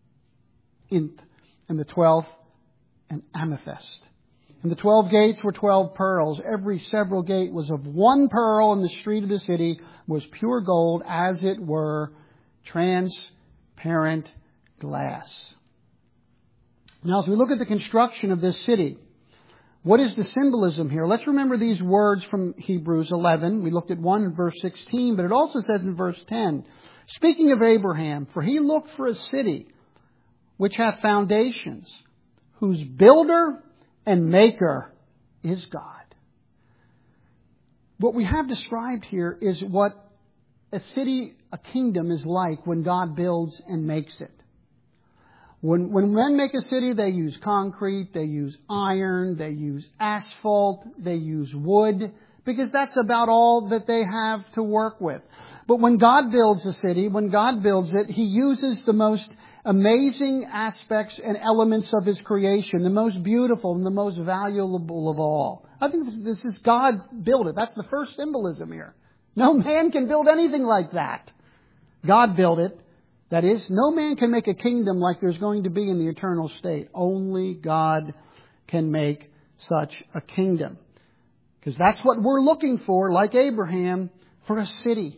S1: and the twelfth an amethyst. And the twelve gates were twelve pearls. Every several gate was of one pearl, and the street of the city was pure gold, as it were transparent glass. Now, as we look at the construction of this city, what is the symbolism here? Let's remember these words from Hebrews eleven. We looked at one in verse sixteen, but it also says in verse ten, speaking of Abraham, for he looked for a city which hath foundations, whose builder and maker is God. What we have described here is what a city, a kingdom is like when God builds and makes it. When, when men make a city, they use concrete, they use iron, they use asphalt, they use wood, because that's about all that they have to work with. But when God builds a city, when God builds it, He uses the most amazing aspects and elements of His creation, the most beautiful and the most valuable of all. I think this, this is God's build it. That's the first symbolism here. No man can build anything like that. God built it. That is, no man can make a kingdom like there's going to be in the eternal state. Only God can make such a kingdom. Because that's what we're looking for, like Abraham, for a city.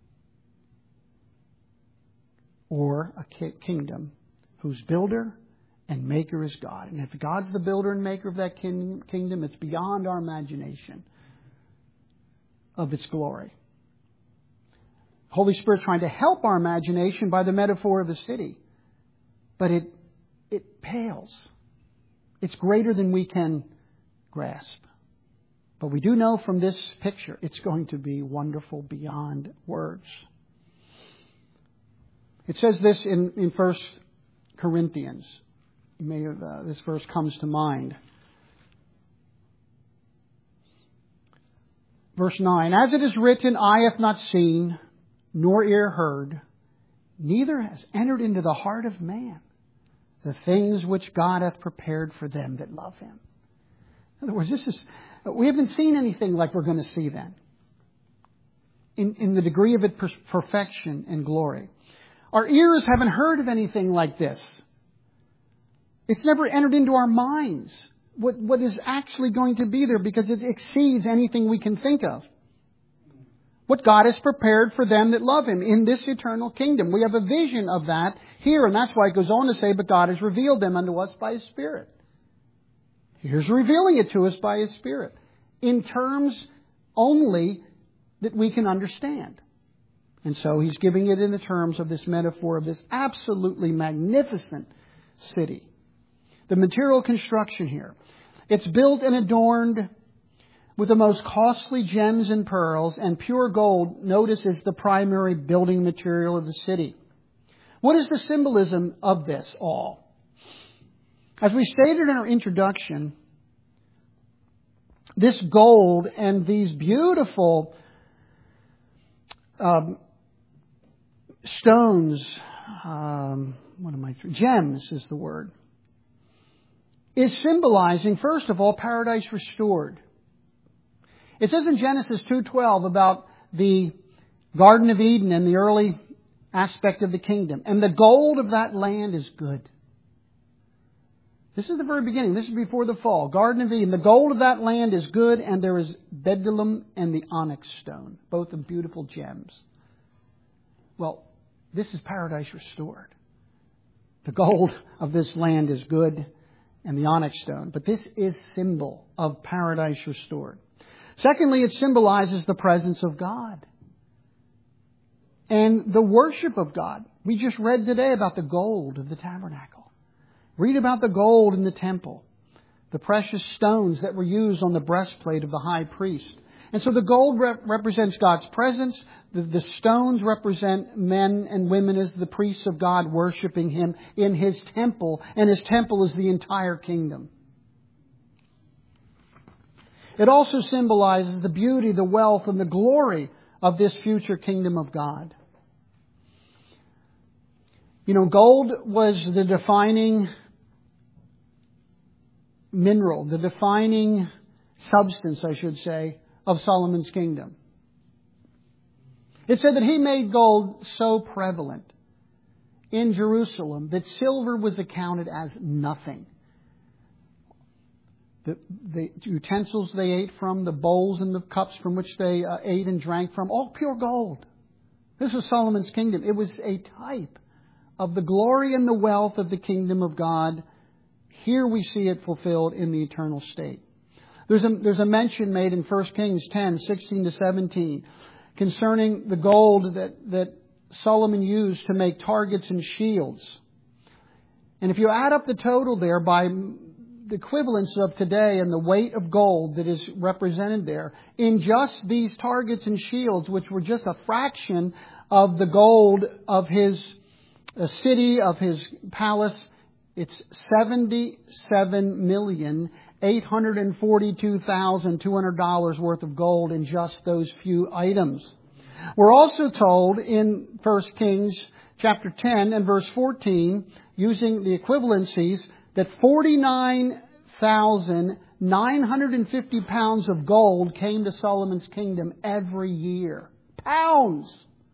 S1: Or a kingdom whose builder and maker is God. And if God's the builder and maker of that kingdom, it's beyond our imagination of its glory. Holy Spirit trying to help our imagination by the metaphor of the city. But it it pales. It's greater than we can grasp. But we do know from this picture it's going to be wonderful beyond words. It says this in, in First Corinthians. You may have, uh, this verse comes to mind. Verse nine, as it is written, eye hath not seen, nor ear heard, neither has entered into the heart of man the things which God hath prepared for them that love Him. In other words, this is, we haven't seen anything like we're going to see then. In, in the degree of its perfection and glory. Our ears haven't heard of anything like this. It's never entered into our minds what, what is actually going to be there, because it exceeds anything we can think of. What God has prepared for them that love Him in this eternal kingdom. We have a vision of that here, and that's why it goes on to say, but God has revealed them unto us by His Spirit. Here's revealing it to us by His Spirit. In terms only that we can understand. And so he's giving it in the terms of this metaphor of this absolutely magnificent city. The material construction here. It's built and adorned with the most costly gems and pearls, and pure gold, notice, is the primary building material of the city. What is the symbolism of this all? As we stated in our introduction, this gold and these beautiful um, stones, um, what am I, gems is the word, is symbolizing, first of all, paradise restored. It says in Genesis two twelve about the Garden of Eden and the early aspect of the kingdom. And the gold of that land is good. This is the very beginning. This is before the fall. Garden of Eden. The gold of that land is good, and there is bdellium and the onyx stone, both of beautiful gems. Well, this is paradise restored. The gold of this land is good, and the onyx stone. But this is symbol of paradise restored. Secondly, it symbolizes the presence of God and the worship of God. We just read today about the gold of the tabernacle. Read about the gold in the temple, the precious stones that were used on the breastplate of the high priest. And so the gold rep- represents God's presence. The, the stones represent men and women as the priests of God worshiping Him in His temple. And His temple is the entire kingdom. It also symbolizes the beauty, the wealth, and the glory of this future kingdom of God. You know, gold was the defining mineral, the defining substance, I should say, of Solomon's kingdom. It said that he made gold so prevalent in Jerusalem that silver was accounted as nothing. The, the utensils they ate from, the bowls and the cups from which they uh, ate and drank from, all pure gold. This was Solomon's kingdom. It was a type of the glory and the wealth of the kingdom of God. Here we see it fulfilled in the eternal state. There's a, there's a mention made in First Kings ten, sixteen to seventeen, concerning the gold that, that Solomon used to make targets and shields. And if you add up the total there by the equivalence of today and the weight of gold that is represented there, in just these targets and shields, which were just a fraction of the gold of his uh, city, of his palace, it's seventy-seven million eight hundred forty-two thousand two hundred dollars worth of gold in just those few items. We're also told in First Kings chapter ten and verse fourteen, using the equivalencies, that forty-nine thousand nine hundred fifty pounds of gold came to Solomon's kingdom every year. Pounds!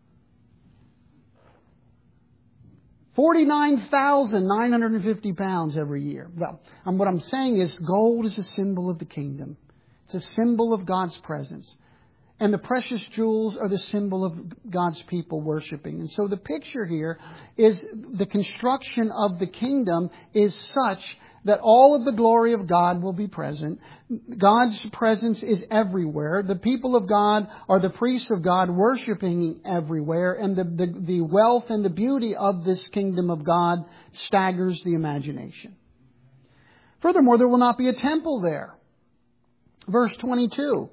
S1: forty-nine thousand nine hundred fifty pounds every year. Well, and what I'm saying is gold is a symbol of the kingdom. It's a symbol of God's presence. And the precious jewels are the symbol of God's people worshiping. And so the picture here is the construction of the kingdom is such that all of the glory of God will be present. God's presence is everywhere. The people of God are the priests of God worshiping everywhere. And the, the, the wealth and the beauty of this kingdom of God staggers the imagination. Furthermore, there will not be a temple there. Verse twenty-two.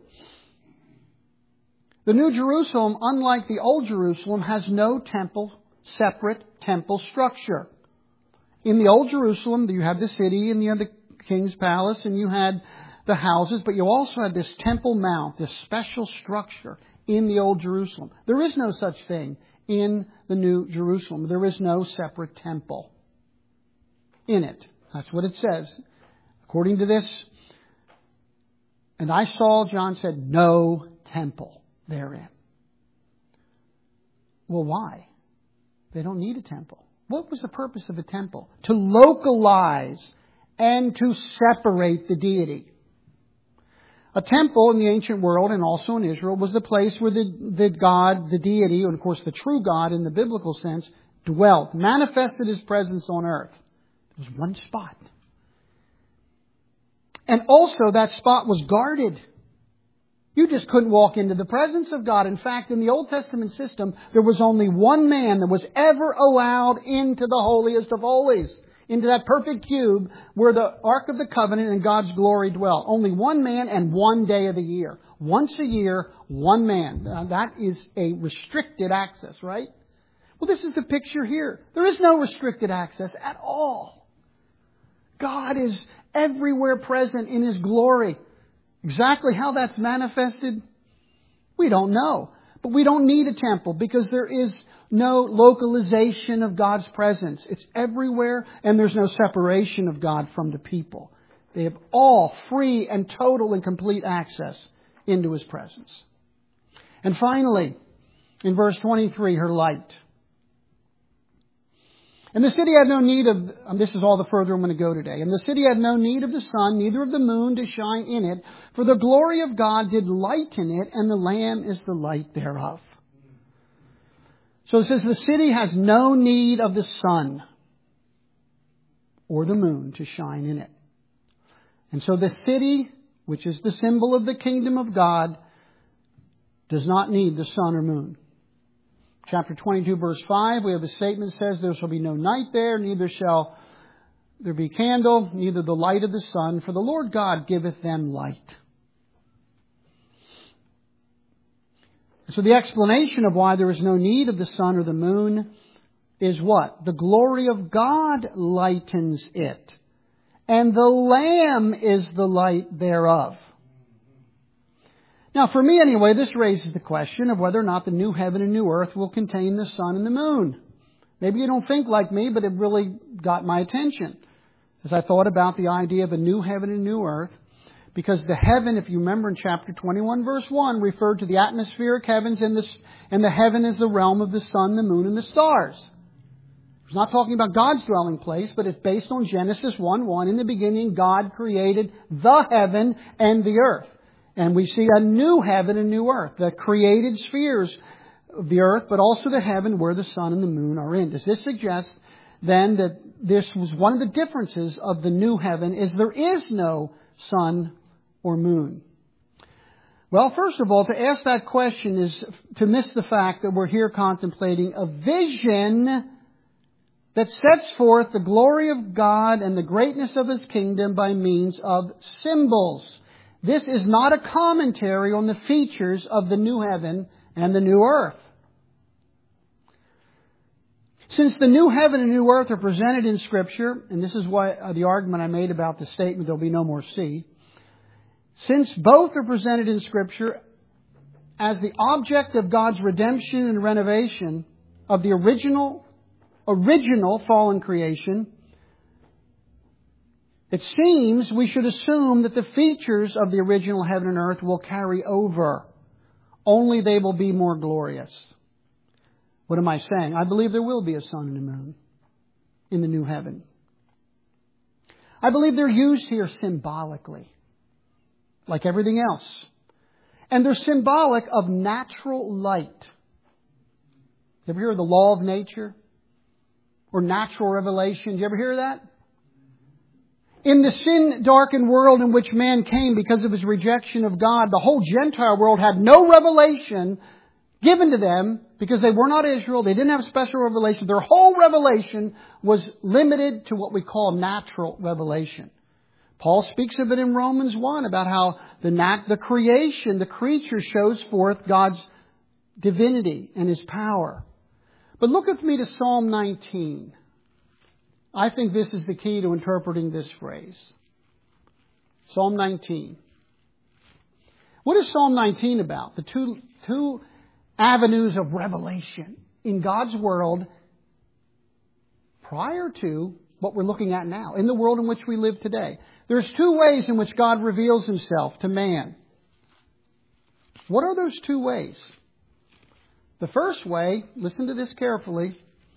S1: The New Jerusalem, unlike the Old Jerusalem, has no temple, separate temple structure. In the Old Jerusalem, you had the city and you had the king's palace and you had the houses, but you also had this Temple Mount, this special structure in the Old Jerusalem. There is no such thing in the New Jerusalem. There is no separate temple in it. That's what it says. According to this, and I saw, John said, no temple therein. Well, why? They don't need a temple. What was the purpose of a temple? To localize and to separate the deity. A temple in the ancient world and also in Israel was the place where the, the God, the deity, and of course the true God in the biblical sense, dwelt, manifested His presence on earth. There was one spot. And also that spot was guarded. You just couldn't walk into the presence of God. In fact, in the Old Testament system, there was only one man that was ever allowed into the holiest of holies, into that perfect cube where the Ark of the Covenant and God's glory dwell. Only one man and one day of the year. Once a year, one man. Now, that is a restricted access, right? Well, this is the picture here. There is no restricted access at all. God is everywhere present in His glory. Exactly how that's manifested, we don't know. But we don't need a temple because there is no localization of God's presence. It's everywhere, and there's no separation of God from the people. They have all free and total and complete access into His presence. And finally, in verse twenty-three, her light. And the city had no need of, and this is all the further I'm going to go today. And the city had no need of the sun, neither of the moon to shine in it, for the glory of God did lighten it, and the Lamb is the light thereof. So it says the city has no need of the sun or the moon to shine in it. And so the city, which is the symbol of the kingdom of God, does not need the sun or moon. Chapter twenty-two, verse five, we have a statement that says, there shall be no night there, neither shall there be candle, neither the light of the sun, for the Lord God giveth them light. So the explanation of why there is no need of the sun or the moon is what? The glory of God lightens it, and the Lamb is the light thereof. Now, for me anyway, this raises the question of whether or not the new heaven and new earth will contain the sun and the moon. Maybe you don't think like me, but it really got my attention as I thought about the idea of a new heaven and new earth. Because the heaven, if you remember in chapter twenty-one, verse one, referred to the atmospheric heavens, and, this, and the heaven is the realm of the sun, the moon, and the stars. It's not talking about God's dwelling place, but it's based on Genesis one one. In the beginning, God created the heaven and the earth. And we see a new heaven and new earth, the created spheres of the earth, but also the heaven where the sun and the moon are in. Does this suggest then that this was one of the differences of the new heaven, is there is no sun or moon? Well, first of all, to ask that question is to miss the fact that we're here contemplating a vision that sets forth the glory of God and the greatness of His kingdom by means of symbols. This is not a commentary on the features of the new heaven and the new earth. Since the new heaven and new earth are presented in Scripture, and this is why uh, the argument I made about the statement, there'll be no more sea. Since both are presented in Scripture as the object of God's redemption and renovation of the original, original fallen creation, it seems we should assume that the features of the original heaven and earth will carry over. Only they will be more glorious. What am I saying? I believe there will be a sun and a moon in the new heaven. I believe they're used here symbolically, like everything else. And they're symbolic of natural light. You ever hear of the law of nature? Or natural revelation? Did you ever hear of that? In the sin-darkened world in which man came because of his rejection of God, the whole Gentile world had no revelation given to them because they were not Israel. They didn't have special revelation. Their whole revelation was limited to what we call natural revelation. Paul speaks of it in Romans one about how the, nat- the creation, the creature shows forth God's divinity and His power. But look with me to Psalm nineteen. I think this is the key to interpreting this phrase. Psalm nineteen. What is Psalm nineteen about? The two, two avenues of revelation in God's world prior to what we're looking at now, in the world in which we live today. There's two ways in which God reveals Himself to man. What are those two ways? The first way, listen to this carefully.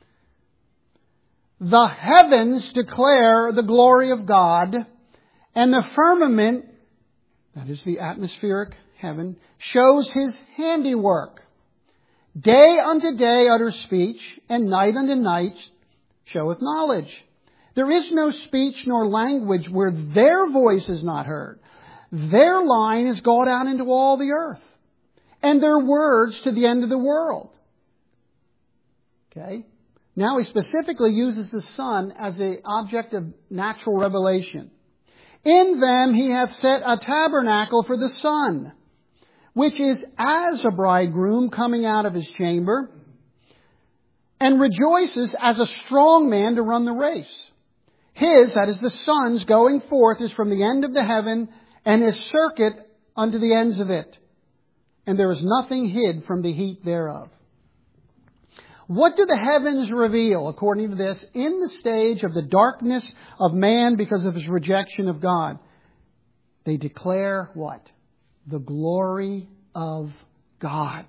S1: The heavens declare the glory of God, and the firmament, that is the atmospheric heaven, shows His handiwork. Day unto day utters speech, and night unto night showeth knowledge. There is no speech nor language where their voice is not heard. Their line is gone out into all the earth, and their words to the end of the world. Okay? Now he specifically uses the sun as an object of natural revelation. In them he hath set a tabernacle for the sun, which is as a bridegroom coming out of his chamber, and rejoices as a strong man to run the race. His, that is the sun's, going forth is from the end of the heaven, and his circuit unto the ends of it. And there is nothing hid from the heat thereof. What do the heavens reveal, according to this, in the stage of the darkness of man because of his rejection of God? They declare what? The glory of God.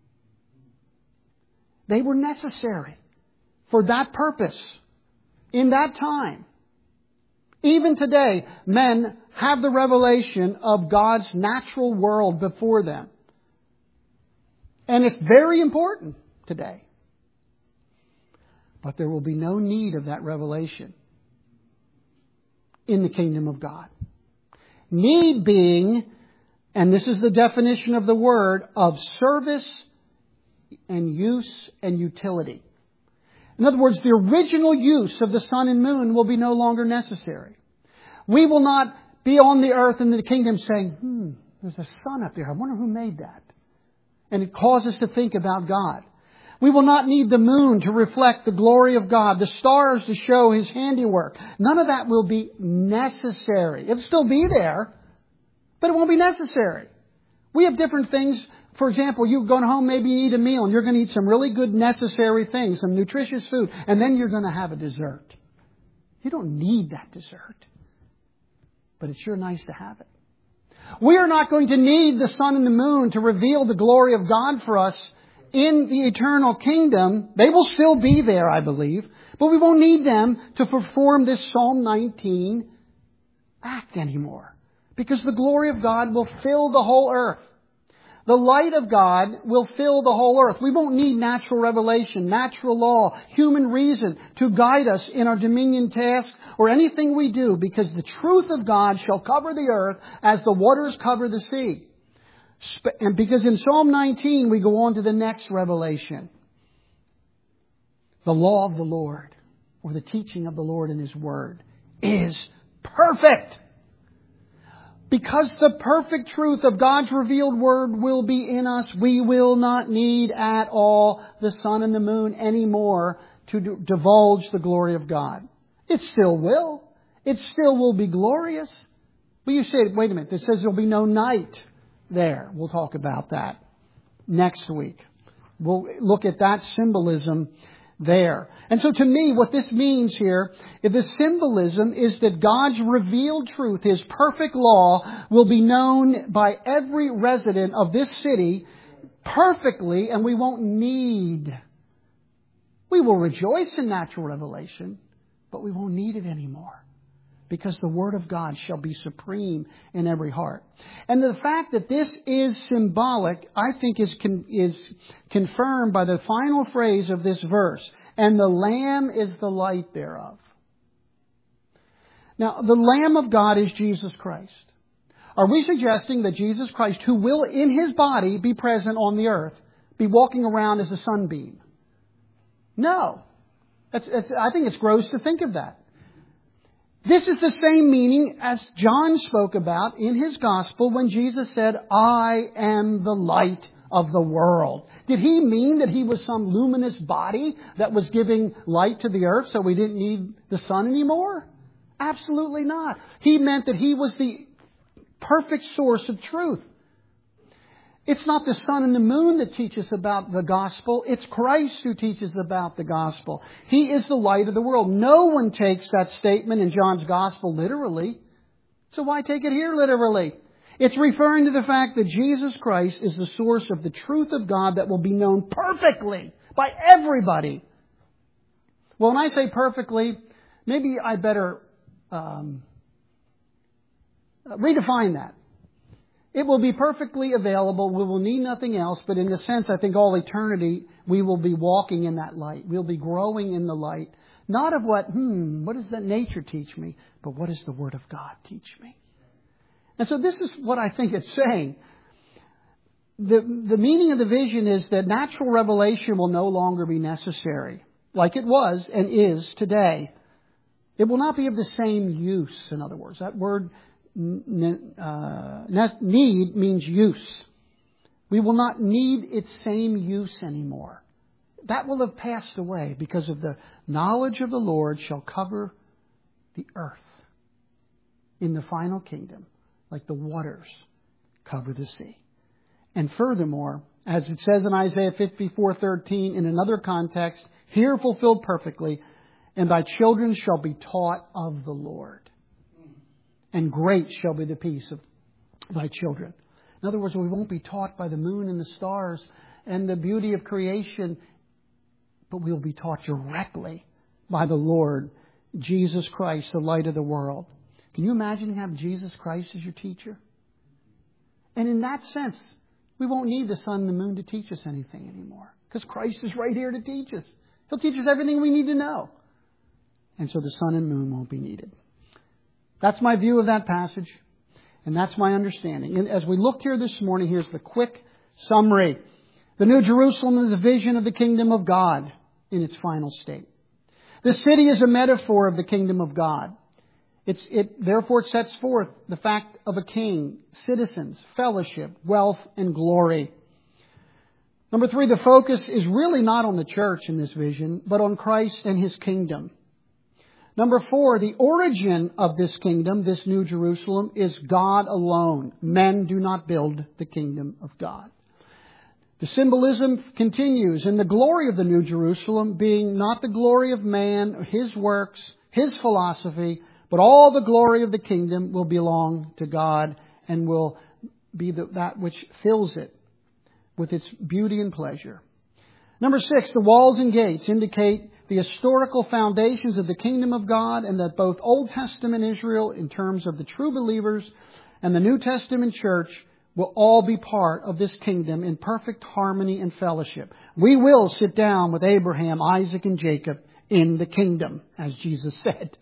S1: They were necessary for that purpose in that time. Even today, men have the revelation of God's natural world before them. And it's very important today. But there will be no need of that revelation in the kingdom of God. Need being, and this is the definition of the word, of service and use and utility. In other words, the original use of the sun and moon will be no longer necessary. We will not be on the earth in the kingdom saying, hmm, there's a sun up there. I wonder who made that. And it causes us to think about God. We will not need the moon to reflect the glory of God, the stars to show His handiwork. None of that will be necessary. It'll still be there, but it won't be necessary. We have different things. For example, you're going home, maybe you eat a meal, and you're going to eat some really good necessary things, some nutritious food, and then you're going to have a dessert. You don't need that dessert, but it's sure nice to have it. We are not going to need the sun and the moon to reveal the glory of God for us in the eternal kingdom. They will still be there, I believe, but we won't need them to perform this Psalm nineteen act anymore, because the glory of God will fill the whole earth. The light of God will fill the whole earth. We won't need natural revelation, natural law, human reason to guide us in our dominion task or anything we do, because the truth of God shall cover the earth as the waters cover the sea. And because in Psalm nineteen we go on to the next revelation. The law of the Lord, or the teaching of the Lord in His Word, is perfect. Because the perfect truth of God's revealed Word will be in us, we will not need at all the sun and the moon anymore to divulge the glory of God. It still will. It still will be glorious. But you say, wait a minute, it says there will be no night there. We'll talk about that next week. We'll look at that symbolism there. And so to me, what this means here, if the symbolism is that God's revealed truth, His perfect law, will be known by every resident of this city perfectly, and we won't need. We will rejoice in natural revelation, but we won't need it anymore, because the Word of God shall be supreme in every heart. And the fact that this is symbolic, I think, is con- is confirmed by the final phrase of this verse. And the Lamb is the light thereof. Now, the Lamb of God is Jesus Christ. Are we suggesting that Jesus Christ, who will in His body be present on the earth, be walking around as a sunbeam? No. That's, that's, I think it's gross to think of that. This is the same meaning as John spoke about in his gospel when Jesus said, I am the light of the world. Did He mean that He was some luminous body that was giving light to the earth so we didn't need the sun anymore? Absolutely not. He meant that He was the perfect source of truth. It's not the sun and the moon that teach us about the gospel. It's Christ who teaches about the gospel. He is the light of the world. No one takes that statement in John's gospel literally. So why take it here literally? It's referring to the fact that Jesus Christ is the source of the truth of God that will be known perfectly by everybody. Well, when I say perfectly, maybe I better um, redefine that. It will be perfectly available. We will need nothing else. But in a sense, I think all eternity, we will be walking in that light. We'll be growing in the light. Not of what, hmm, what does that nature teach me? But what does the Word of God teach me? And so this is what I think it's saying. The, the meaning of the vision is that natural revelation will no longer be necessary, like it was and is today. It will not be of the same use, in other words. That word n- uh, need means use. We will not need its same use anymore. That will have passed away because of the knowledge of the Lord shall cover the earth in the final kingdom, like the waters cover the sea. And furthermore, as it says in Isaiah fifty-four thirteen, in another context, here fulfilled perfectly, and thy children shall be taught of the Lord. And great shall be the peace of thy children. In other words, we won't be taught by the moon and the stars and the beauty of creation, but we'll be taught directly by the Lord, Jesus Christ, the light of the world. Can you imagine having Jesus Christ as your teacher? And in that sense, we won't need the sun and the moon to teach us anything anymore, because Christ is right here to teach us. He'll teach us everything we need to know. And so the sun and moon won't be needed. That's my view of that passage, and that's my understanding. And as we look here this morning, here's the quick summary. The New Jerusalem is a vision of the kingdom of God in its final state. The city is a metaphor of the kingdom of God. It's, it therefore it sets forth the fact of a king, citizens, fellowship, wealth, and glory. Number three, the focus is really not on the church in this vision, but on Christ and His kingdom. Number four, the origin of this kingdom, this New Jerusalem, is God alone. Men do not build the kingdom of God. The symbolism continues in the glory of the New Jerusalem being not the glory of man, his works, his philosophy, but all the glory of the kingdom will belong to God and will be the, that which fills it with its beauty and pleasure. Number six, the walls and gates indicate the historical foundations of the kingdom of God, and that both Old Testament Israel, in terms of the true believers, and the New Testament church will all be part of this kingdom in perfect harmony and fellowship. We will sit down with Abraham, Isaac, and Jacob in the kingdom, as Jesus said.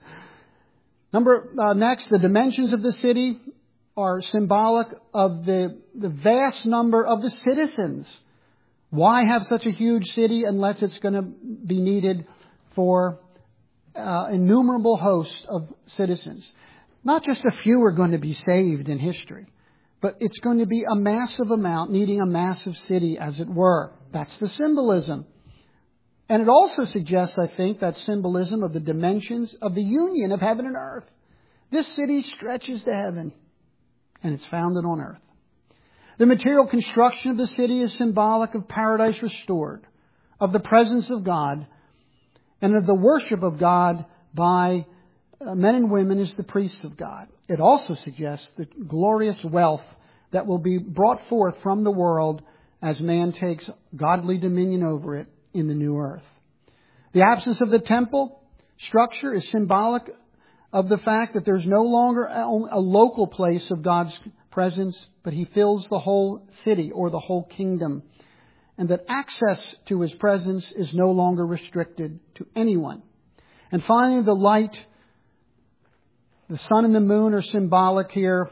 S1: Number uh, next, the dimensions of the city are symbolic of the, the vast number of the citizens. Why have such a huge city unless it's going to be needed for uh, innumerable hosts of citizens? Not just a few are going to be saved in history, but it's going to be a massive amount, needing a massive city, as it were. That's the symbolism. And it also suggests, I think, that symbolism of the dimensions of the union of heaven and earth. This city stretches to heaven, and it's founded on earth. The material construction of the city is symbolic of paradise restored, of the presence of God, and of the worship of God by men and women as the priests of God. It also suggests the glorious wealth that will be brought forth from the world as man takes godly dominion over it in the new earth. The absence of the temple structure is symbolic of the fact that there's no longer a local place of God's presence, but He fills the whole city or the whole kingdom. And that access to His presence is no longer restricted to anyone. And finally, the light, the sun and the moon are symbolic here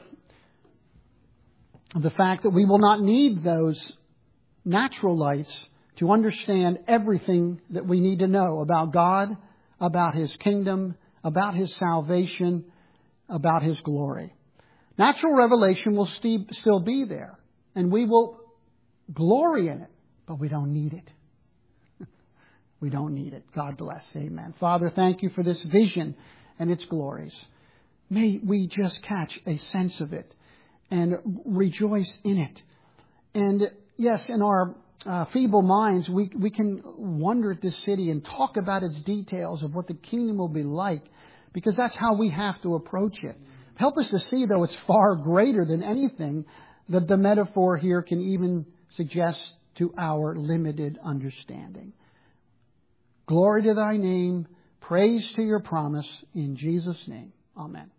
S1: of the fact that we will not need those natural lights to understand everything that we need to know about God, about His kingdom, about His salvation, about His glory. Natural revelation will st- still be there, and we will glory in it, but we don't need it. We don't need it. God bless. Amen. Father, thank You for this vision and its glories. May we just catch a sense of it and rejoice in it. And yes, in our uh, feeble minds, we, we can wonder at this city and talk about its details of what the kingdom will be like, because that's how we have to approach it. Help us to see, though, it's far greater than anything that the metaphor here can even suggest to our limited understanding. Glory to Thy name. Praise to Your promise. In Jesus' name. Amen.